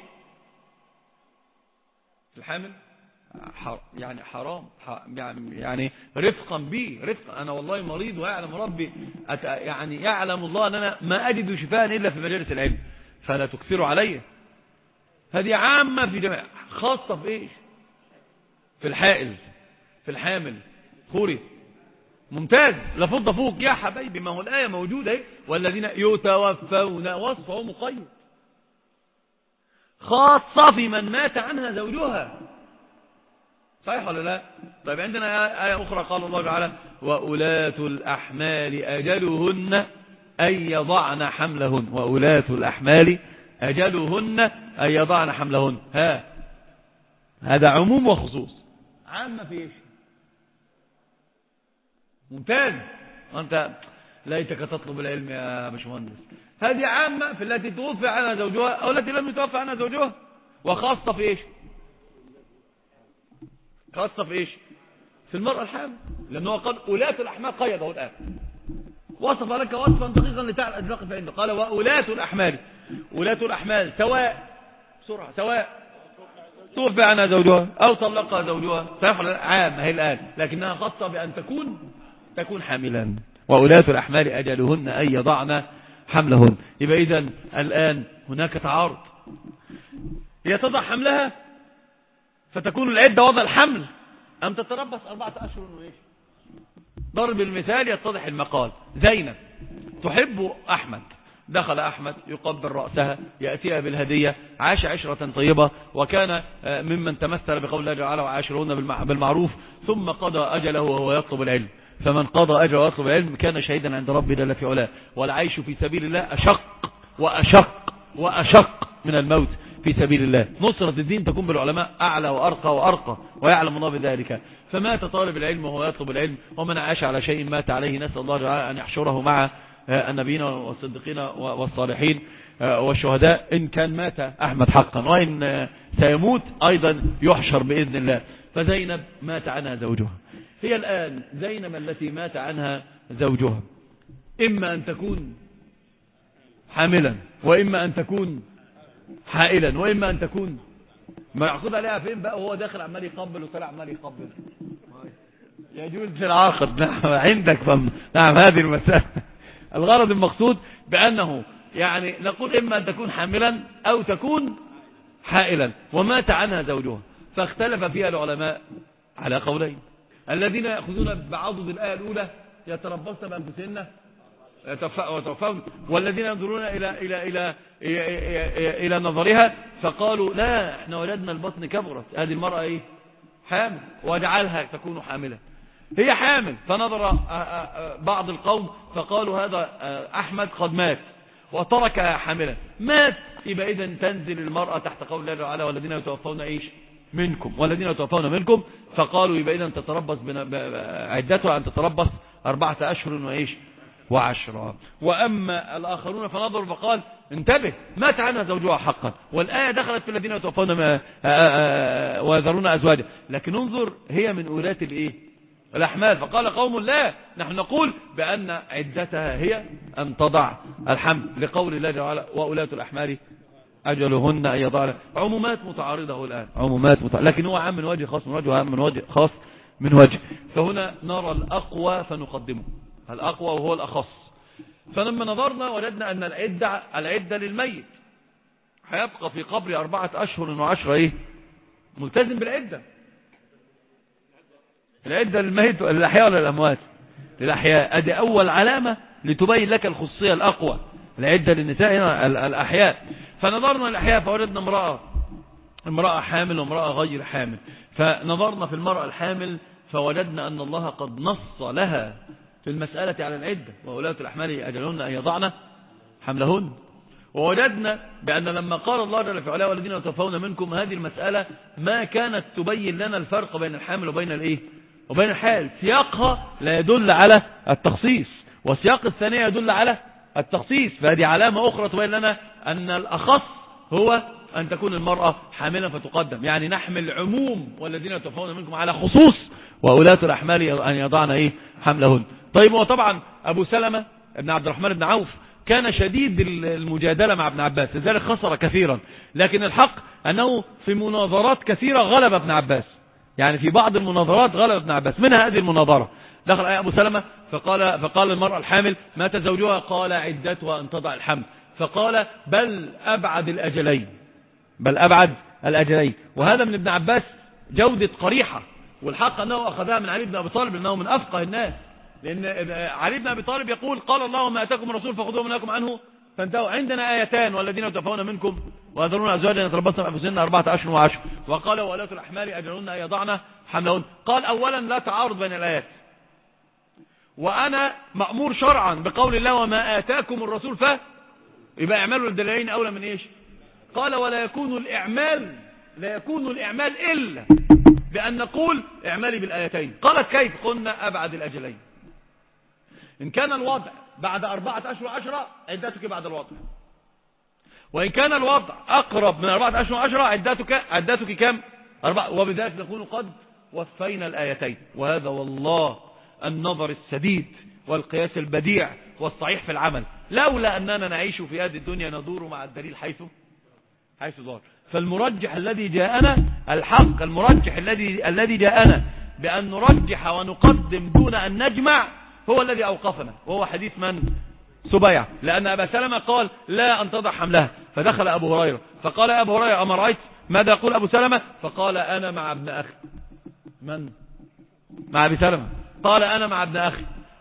في الحامل يعني حرام، يعني رفقا بي، رفقا. أنا والله مريض ويعلم ربي، يعني يعلم الله أن أنا ما أجد شفاء إلا في مجالس العلم، فلا تكثروا علي. هذه عامة في جميع، خاصة في إيش؟ في الحائل، في الحامل. خوري ممتاز، لفض فوق يا حبيبي، ما هو الآية موجودة اهي، والذين يتوفون وصفه مقيد، خاصة في من مات عنها زوجها، صحيح ولا لا؟ طيب عندنا آية أخرى قال الله تعالى وأولاة الأحمال أجلهن أن يضعن حملهن، وأولاة الأحمال أجلهن أن يضعن حملهن. ها هذا عموم وخصوص، عامة في إيش؟ ممتاز، أنت ليتك تطلب العلم يا باشمهندس. هذه عامة في التي توفي عنها زوجها أو التي لم يتوفى عنها زوجها، وخاصة في إيش؟ خاصة في إيش؟ في المرأة الحامل، لأنه قال أولاة الأحمال، قيده الآن، وصف لك وصفا دقيقا لتعلم أجراق في عنده. قال وأولاة الأحمال، أولاة الأحمال سواء بسرعة سواء توفي عنها زوجها أو طلقها زوجها، صحيح ولا لا؟ عامة هي الآن، لكنها خاصة بأن تكون تكون حاملا. وأولاة الأحمال أجلهن أن يضعن حملهن. يبقى إذن الآن هناك تعارض، هي تضع حملها فتكون العدة وضع الحمل، أم تتربص أربعة أشهر وإيش؟ ضرب المثال يتضح المقال. زينب تحب أحمد دخل أحمد يقبل رأسها يأتيها بالهدية، عاش عشرة طيبة، وكان ممن تمثل بقول الله تعالى وعاشرون بالمعروف، ثم قضى أجله وهو يطلب العلم. فمن قضى أجله ويطلب العلم كان شهيدا عند ربه جل في علاه. والعيش في سبيل الله أشق وأشق وأشق من الموت في سبيل الله. نصرة الدين تكون بالعلماء أعلى وأرقى وأرقى، ويعلم الله بذلك. فمات طالب العلم وهو يطلب العلم، ومن عاش على شيء مات عليه. نسأل الله تعالى أن يحشره مع النبيين والصديقين والصالحين والشهداء إن كان مات أحمد حقا، وإن سيموت أيضا يحشر بإذن الله. فزينب مات عنها زوجها. هي الآن زينب التي مات عنها زوجها إما أن تكون حاملا، وإما أن تكون حائلا، وإما أن تكون ما يعقد عليها فين بقى، وهو داخل عمال يقبل وطلع عمال يقبل. يجوز في العقد. نعم عندك فم. نعم هذه المسألة. الغرض المقصود بأنه يعني نقول إما أن تكون حاملا أو تكون حائلا، ومات عنها زوجها. فاختلف فيها العلماء على قولين. الذين يأخذون بعضد الآية الأولى يتربصن بأنفسهن وتوفون، والذين ينظرون إلى إلى إلى إلى, إلى نظرها فقالوا لا احنا ولدنا البطن كبرت، هذه المرأة ايه حامل، واجعلها تكون حاملة. هي حامل. فنظر بعض القوم فقالوا هذا أحمد قد مات وتركها حاملة. مات يبقى إذن تنزل المرأة تحت قول الله تعالى والذين يتوفون ايش منكم والذين يتوفون منكم. فقالوا يبقى إذن تتربص عدتها أن تتربص أربعة أشهر وإيش وعشرة. وأما الآخرون فنظروا فقال انتبه مات عنها زوجها حقا، والآية دخلت في الذين يتوفون ويذرون أزواجا. لكن انظر هي من أولاة الإيه الأحمال. فقال قوم لا نحن نقول بأن عدتها هي أن تضع الحمل لقول الله تعالى وأولاة الأحمال أجلهن أن يضعن. عمومات متعارضة الآن، عمومات متعارضة، لكن هو عام من وجه خاص من وجه وعام من وجه خاص من وجه. فهنا نرى الأقوى فنقدمه، الأقوى وهو الأخص. فلما نظرنا وجدنا أن العدة العدة للميت هيبقى في قبر أربعة أشهر وعشرة إيه ملتزم بالعدة. العدة للميت للأحياء ولا الأموات؟ للأحياء. أدي أول علامة لتبين لك الخصوصية الأقوى. العدة للنساء هنا الأحياء. فنظرنا الأحياء فوجدنا امرأة امرأة حامل وامرأة غير حامل. فنظرنا في المرأة الحامل فوجدنا أن الله قد نص لها في المسألة على العدة وأولاة الأحمال أجلهن أن يضعن حملهن. ووجدنا بأن لما قال الله جل في علاه والذين يتوفون منكم هذه المسألة ما كانت تبين لنا الفرق بين الحامل وبين الإيه وبين الحال. سياقها لا يدل على التخصيص، وسياق الثانية يدل على التخصيص. فهذه علامة أخرى تبين لنا أن الأخص هو أن تكون المرأة حاملا فتقدم. يعني نحمل عموم والذين يتوفون منكم على خصوص وأولاة الأحمال أن يضعن إيه حملهن. طيب وطبعا أبو سلمة ابن عبد الرحمن بن عوف كان شديد المجادلة مع ابن عباس، لذلك خسر كثيرا. لكن الحق أنه في مناظرات كثيرة غلب ابن عباس، يعني في بعض المناظرات غلب ابن عباس. منها هذه المناظرة دخل أبو سلمة فقال, فقال المرأة الحامل مات زوجها، قال عدتها أن تضع الحمل. فقال بل أبعد الأجلين، بل أبعد الأجلين. وهذا من ابن عباس جودة قريحة. والحق أنه أخذها من علي بن أبي طالب لأنه من أفقه الناس. لأن علي بن أبي طالب يقول قال الله وما أتاكم الرسول فخذوه منكم عنه فانتهوا. عندنا آيتان والذين يتوفون منكم ويذرون أزواجا يتربصن بأنفسهن أربعة أشهر وعشر، وقال وأولاة الأحمال أجلهن أن يضعن حملهن. قال أولا لا تعارض بين الآيات، وأنا مأمور شرعا بقول الله وما آتاكم الرسول ف يبقى اعملوا الدليلين أولى من إيش. قال ولا يكون الإعمال لا يكون الإعمال إلا بأن نقول اعملي بالآيتين. قالت كيف؟ قلنا أبعد الأجلين. إن كان الوضع بعد أربعة أشهر وعشرة عدتك بعد الوضع، وإن كان الوضع أقرب من أربعة أشهر وعشرة عدتك عدتك كم؟ أربعة. وبذلك نكون قد وفينا الآيتين. وهذا والله النظر السديد والقياس البديع والصحيح في العمل، لولا أننا نعيش في هذه الدنيا ندور مع الدليل حيث حيث ظهر. فالمرجح الذي جاءنا الحق، المرجح الذي الذي جاءنا بأن نرجح ونقدم دون أن نجمع هو الذي أوقفنا، وهو حديث من؟ سبيع. لأن أبا سلمة قال لا أن تضع حملها، فدخل أبو هريرة فقال يا أبو هريرة أما رأيت ماذا يقول أبو سلمة؟ فقال أنا مع ابن أخي. من؟ مع أبي سلمة. قال أنا مع ابن أخي.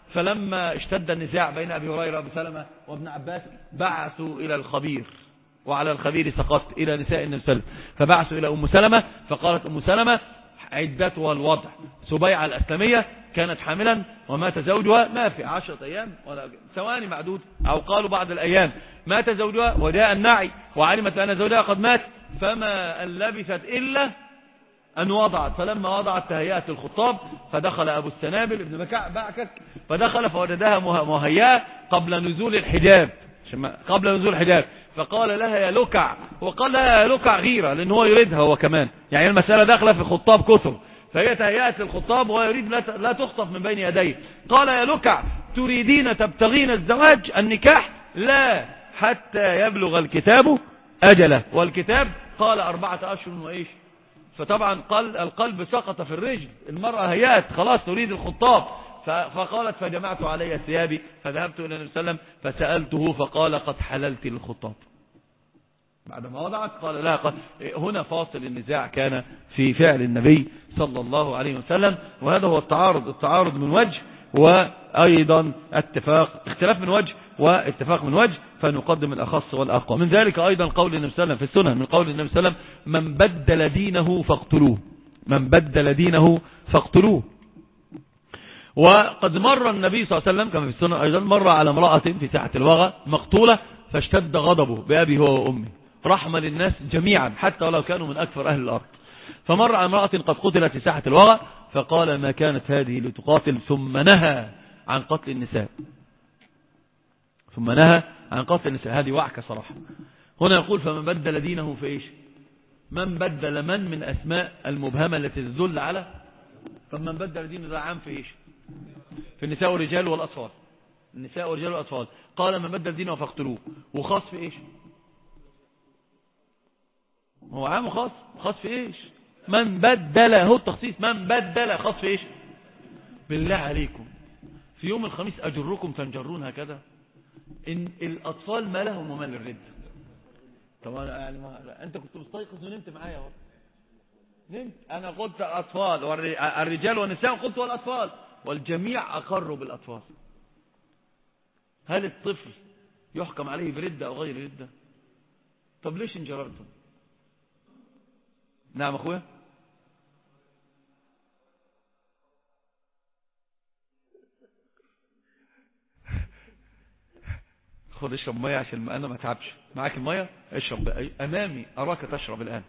فلما اشتد النزاع بين أبي هريرة وأبي سلمة وابن عباس بعثوا إلى الخبير، وعلى الخبير سقط إلى نساء النبي صلى الله عليه وسلم، فبعثوا إلى أم سلمة، فقالت أم سلمة عدتها الوضع. سبيعة الأسلمية كانت حاملا ومات زوجها، ما في عشرة أيام ولا ثواني معدود، أو قالوا بعض الأيام، مات زوجها وجاء النعي وعلمت أن زوجها قد مات، فما أن لبثت إلا أن وضعت. فلما وضعت تهيأت الخطاب، فدخل أبو السنابل ابن بعكك فدخل فوجدها مهيئة قبل نزول الحجاب، قبل نزول الحجاب، فقال لها يا لكع، وقال لها يا لكع غيرة لأن هو يريدها هو كمان، يعني المسألة داخلة في خطاب كثر، فهي تهيأت للخطاب وهو يريد لا تخطف من بين يديه. قال يا لكع تريدين تبتغين الزواج النكاح؟ لا، حتى يبلغ الكتاب أجله. والكتاب قال أربعة أشهر وإيش. فطبعا قال القلب سقط في الرجل، المرأة هيأت خلاص تريد الخطاب، فقالت فجمعت علي ثيابي فذهبت إلى النبي صلى الله عليه وسلم فسألته فقال قد حللت للخطاب. بعدما وضعت قال لا قد. هنا فاصل النزاع كان في فعل النبي صلى الله عليه وسلم، وهذا هو التعارض، التعارض من وجه وأيضا اتفاق، اختلاف من وجه واتفاق من وجه، فنقدم الأخص والأقوى. من ذلك أيضا قول النبي صلى الله عليه وسلم في السنة، من قول النبي صلى الله عليه وسلم من بدل دينه فاقتلوه، من بدل دينه فاقتلوه. وقد مر النبي صلى الله عليه وسلم كما في السنة أيضا، مر على امرأة في ساحة الوغى مقتولة، فاشتد غضبه بأبي هو وأمي رحمة للناس جميعا حتى ولو كانوا من أكثر أهل الأرض. فمر على امرأة قد قتلت في ساحة الوغى، فقال ما كانت هذه لتقاتل، ثم نهى عن قتل النساء، ثم نهى عن قتل النساء. هذه وعكة صراحة. هنا يقول فمن بدل دينه في إيش؟ من بدل من من أسماء المبهمة التي تدل على، فمن بدل دينه ده عام في إيش؟ في النساء والرجال والأطفال، النساء والرجال والأطفال. قال من بدل دينه فاقتلوه، وخاص في إيش؟ هو عام وخاص، خاص في إيش؟ من بدل، هو التخصيص، من بدل خاص في إيش؟ بالله عليكم في يوم الخميس أجركم تنجرون هكذا، إن الأطفال ما لهم وما للرد. طبعا يعني ما... أنت كنت مستيقظ ونمت معايا اهو، نمت. أنا قلت الأطفال والرجال والنساء، وقلت والأطفال، والجميع أقروا بالأطفال. هل الطفل يحكم عليه بردة أو غير ردة؟ طب ليش انجررتم؟ نعم أخويا. خذ اشرب مية عشان أنا ما تعبش معاك المية، اشرب أمامي أراك تشرب الآن.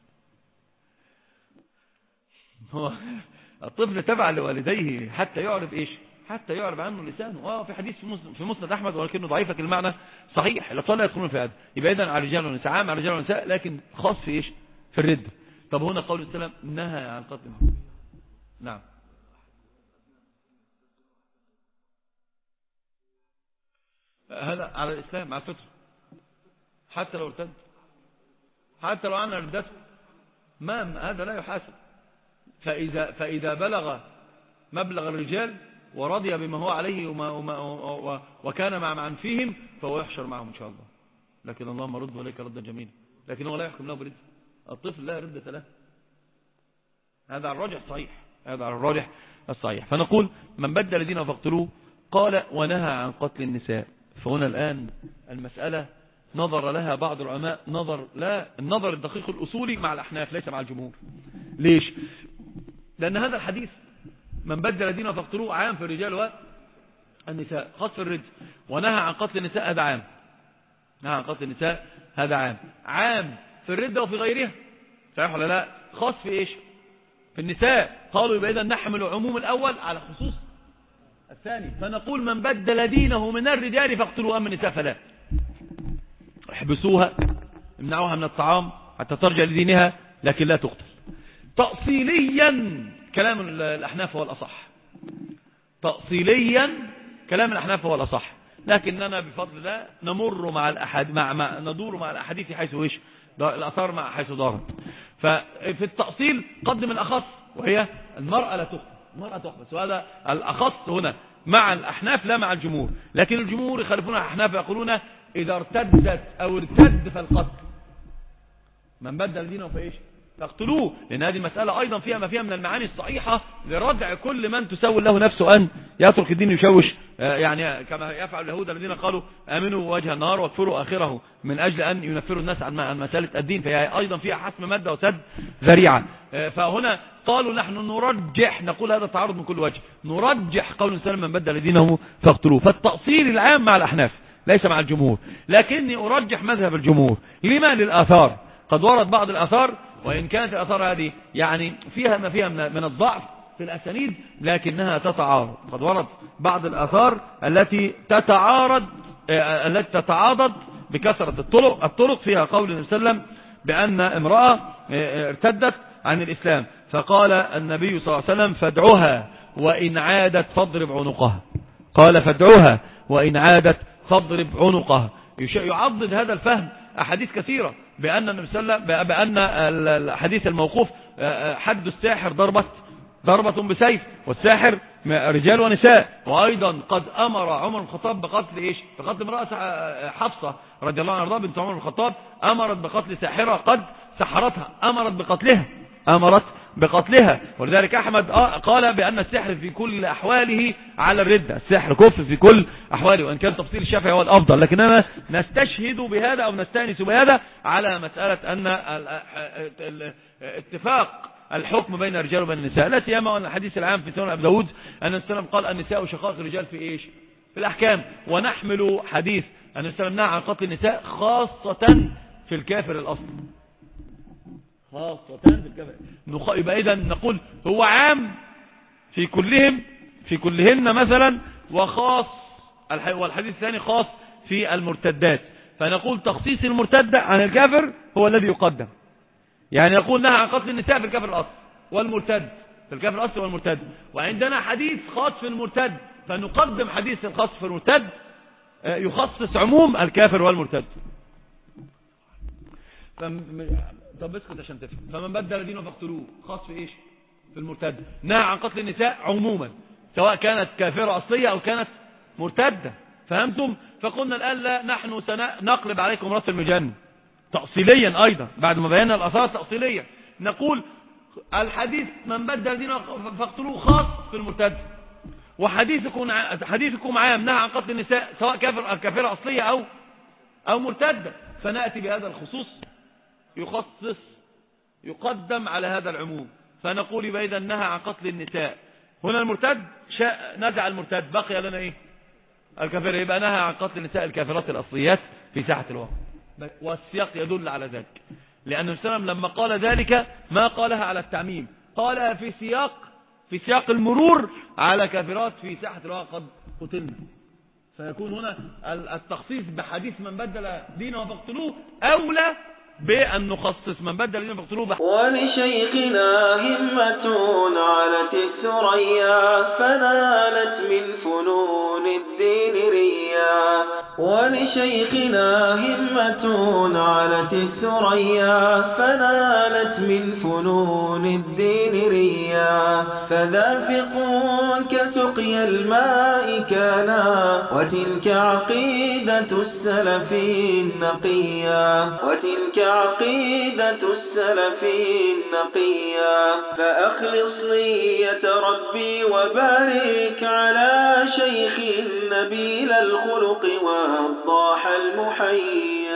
هو الطفل تبع لوالديه حتى يعرف إيش؟ حتى يعرف عنه لسانه. اه في حديث في مسند أحمد ولكنه ضعيف، لكن المعنى صحيح، الأطفال لا يدخلون في هذا. يبقى إذن على الرجال والنساء، عام على الرجال والنساء، لكن خاص في إيش؟ في الرد. طب هنا قول السلام نهى عن قتل. نعم هذا على الإسلام، على الفطر، حتى لو ارتد، حتى لو عنا ردته، ما هذا لا يحاسب. فإذا, فإذا بلغ مبلغ الرجال ورضي بما هو عليه وما وما وكان مع من فيهم، فهو يحشر معهم إن شاء الله. لكن اللهم رد وليك ردا جميلا، لكن هو لا يحكم له برد. الطفل لا ردة له، هذا على الراجح الصحيح، هذا على الراجح الصحيح. فنقول من بدل دينه فاقتلوه. قال ونهى عن قتل النساء. فهنا الآن المسألة نظر لها بعض العلماء نظر، لا النظر الدقيق الأصولي مع الأحناف ليس مع الجمهور. ليش؟ لأن هذا الحديث من بدل دينه فاقتلوه عام في الرجال والنساء، خاص في الرجل. ونهى عن قتل النساء هذا عام، نهى عن قتل النساء هذا عام، عام في الردة وفي غيرها، صحيح ولا لا؟ خاص في إيش؟ في النساء. قالوا يبقى إذا نحمل عموم الأول على خصوص الثاني. فنقول من بدل دينه من الرجال فاقتلوا، أما النساء فلا، احبسوها، امنعوها من الطعام حتى ترجع لدينها، لكن لا تقتل. تأصيليا كلام الأحناف هو الأصح، تأصيليا كلام الأحناف هو الأصح، لكننا بفضل الله نمر مع الأحاديث، مع, مع ندور مع الأحاديث حيث إيش الأثار مع حيث دارت. ففي التأصيل قدم الأخص، وهي المرأة لا تقتل، المرأة تحبس، وهذا الأخص هنا مع الأحناف لا مع الجمهور. لكن الجمهور يخالفون الأحناف، يقولون إذا ارتدت أو ارتد فالقتل. من بدل دينه فإيش فاقتلوه، لأن هذه المسألة أيضا فيها ما فيها من المعاني الصحيحة لردع كل من تسول له نفسه أن يترك الدين يشوش، يعني كما يفعل اليهود الذين قالوا آمنوا وجه النهار واكفروا آخره من أجل أن ينفروا الناس عن مسألة الدين، فهي أيضا فيها حسم مادة وسد ذريعة. فهنا قالوا نحن نرجح، نقول هذا تعارض من كل وجه، نرجح قول الإنسان من بدل دينه فاقتلوه. فالتأصيل العام مع الأحناف ليس مع الجمهور، لكني أرجح مذهب الجمهور. لما؟ للآثار. قد ورد بعض الآثار، وإن كانت الآثار هذه يعني فيها ما فيها من الضعف في الأسانيد لكنها تتعارض. قد ورد بعض الآثار التي تتعارض التي تتعاضد بكثرة الطرق الطرق فيها قول النبي صلى الله عليه وسلم بأن امرأة ارتدت عن الإسلام، فقال النبي صلى الله عليه وسلم فادعوها وإن عادت فاضرب عنقها. قال فادعوها وإن عادت فاضرب عنقها. يعضد هذا الفهم أحاديث كثيرة بأن النبي صلى الله عليه وسلم بأن الحديث الموقوف حد الساحر ضربة ضربة بسيف، والساحر رجال ونساء. وأيضا قد أمر عمر بن الخطاب بقتل إيش؟ بقتل امرأة حفصة رضي الله عنها بنت عمر بن الخطاب، أمرت بقتل ساحرة قد سحرتها، أمرت بقتلها أمرت بقتلها. ولذلك أحمد قال بأن السحر في كل أحواله على الردة، السحر كفر في كل أحواله، وإن كان تفصيل الشافعي هو الأفضل، لكننا نستشهد بهذا أو نستأنس بهذا على مسألة أن اتفاق الحكم بين الرجال وبين النساء، لا سيما أن الحديث العام في سنن أبي داود أن السلام قال النساء شقائق الرجال في إيش؟ في الأحكام. ونحمل حديث أن السلام نهى عن قتل النساء خاصة في الكافر الأصل، خاصة في الكافر. يبقى إذن نقول هو عام في كلهم في كلهن مثلا، وخاص والحديث الثاني خاص في المرتدات. فنقول تخصيص المرتدة عن الكافر هو الذي يقدم، يعني يقول نهى عن قتل النساء في الكافر الأصل والمرتد، في الكافر الأصل والمرتد، وعندنا حديث خاص في المرتد فنقدم حديث الخاص في المرتد يخصص عموم الكافر والمرتد. فم... طب اسكت عشان تفهم. فمن بدل دينه فاقتلوه خاص في ايش؟ في المرتد. نهى عن قتل النساء عموما سواء كانت كافرة أصلية أو كانت مرتدة. فهمتم؟ فقلنا الآن لا، نحن سنقلب عليكم رأس المجن تأصيليا أيضا بعد ما بينا الأثار تأصيليا. نقول الحديث من بدل دينه فاقتلوه خاص في المرتد، وحديثكم حديثكم عام نهى عن قتل النساء سواء كافر كافرة أصلية أو أو مرتدة. فنأتي بهذا الخصوص يخصص يقدم على هذا العموم. فنقول يبقى إذا نهى عن قتل النساء هنا المرتد شاء نزع المرتد، بقي لنا إيه؟ الكافر. يبقى نهى عن قتل النساء الكافرات الأصليات في ساحة الواقع، والسياق يدل على ذلك، لأن النبي صلى الله عليه وسلم لما قال ذلك ما قالها على التعميم، قالها في سياق في سياق المرور على كافرات في ساحة الواقع قد قتلنا. فيكون هنا التخصيص بحديث من بدل دينه فاقتلوه أولى بأن نخصص من بدل دينه فاقتلوه بحديث. ولشيخنا همة علت الثريا فنالت من فنون الدين ريا، ولشيخنا همة علت الثريا فنالت من فنون الدين ريا، فذافقون كسقي الماء كانا وتلك عقيدة السلف النقيا، وتلك عقيدة السلف النقيا. فأخلص نية ربي وبارك على شيخ نبيل الخلق والضاح المحيا.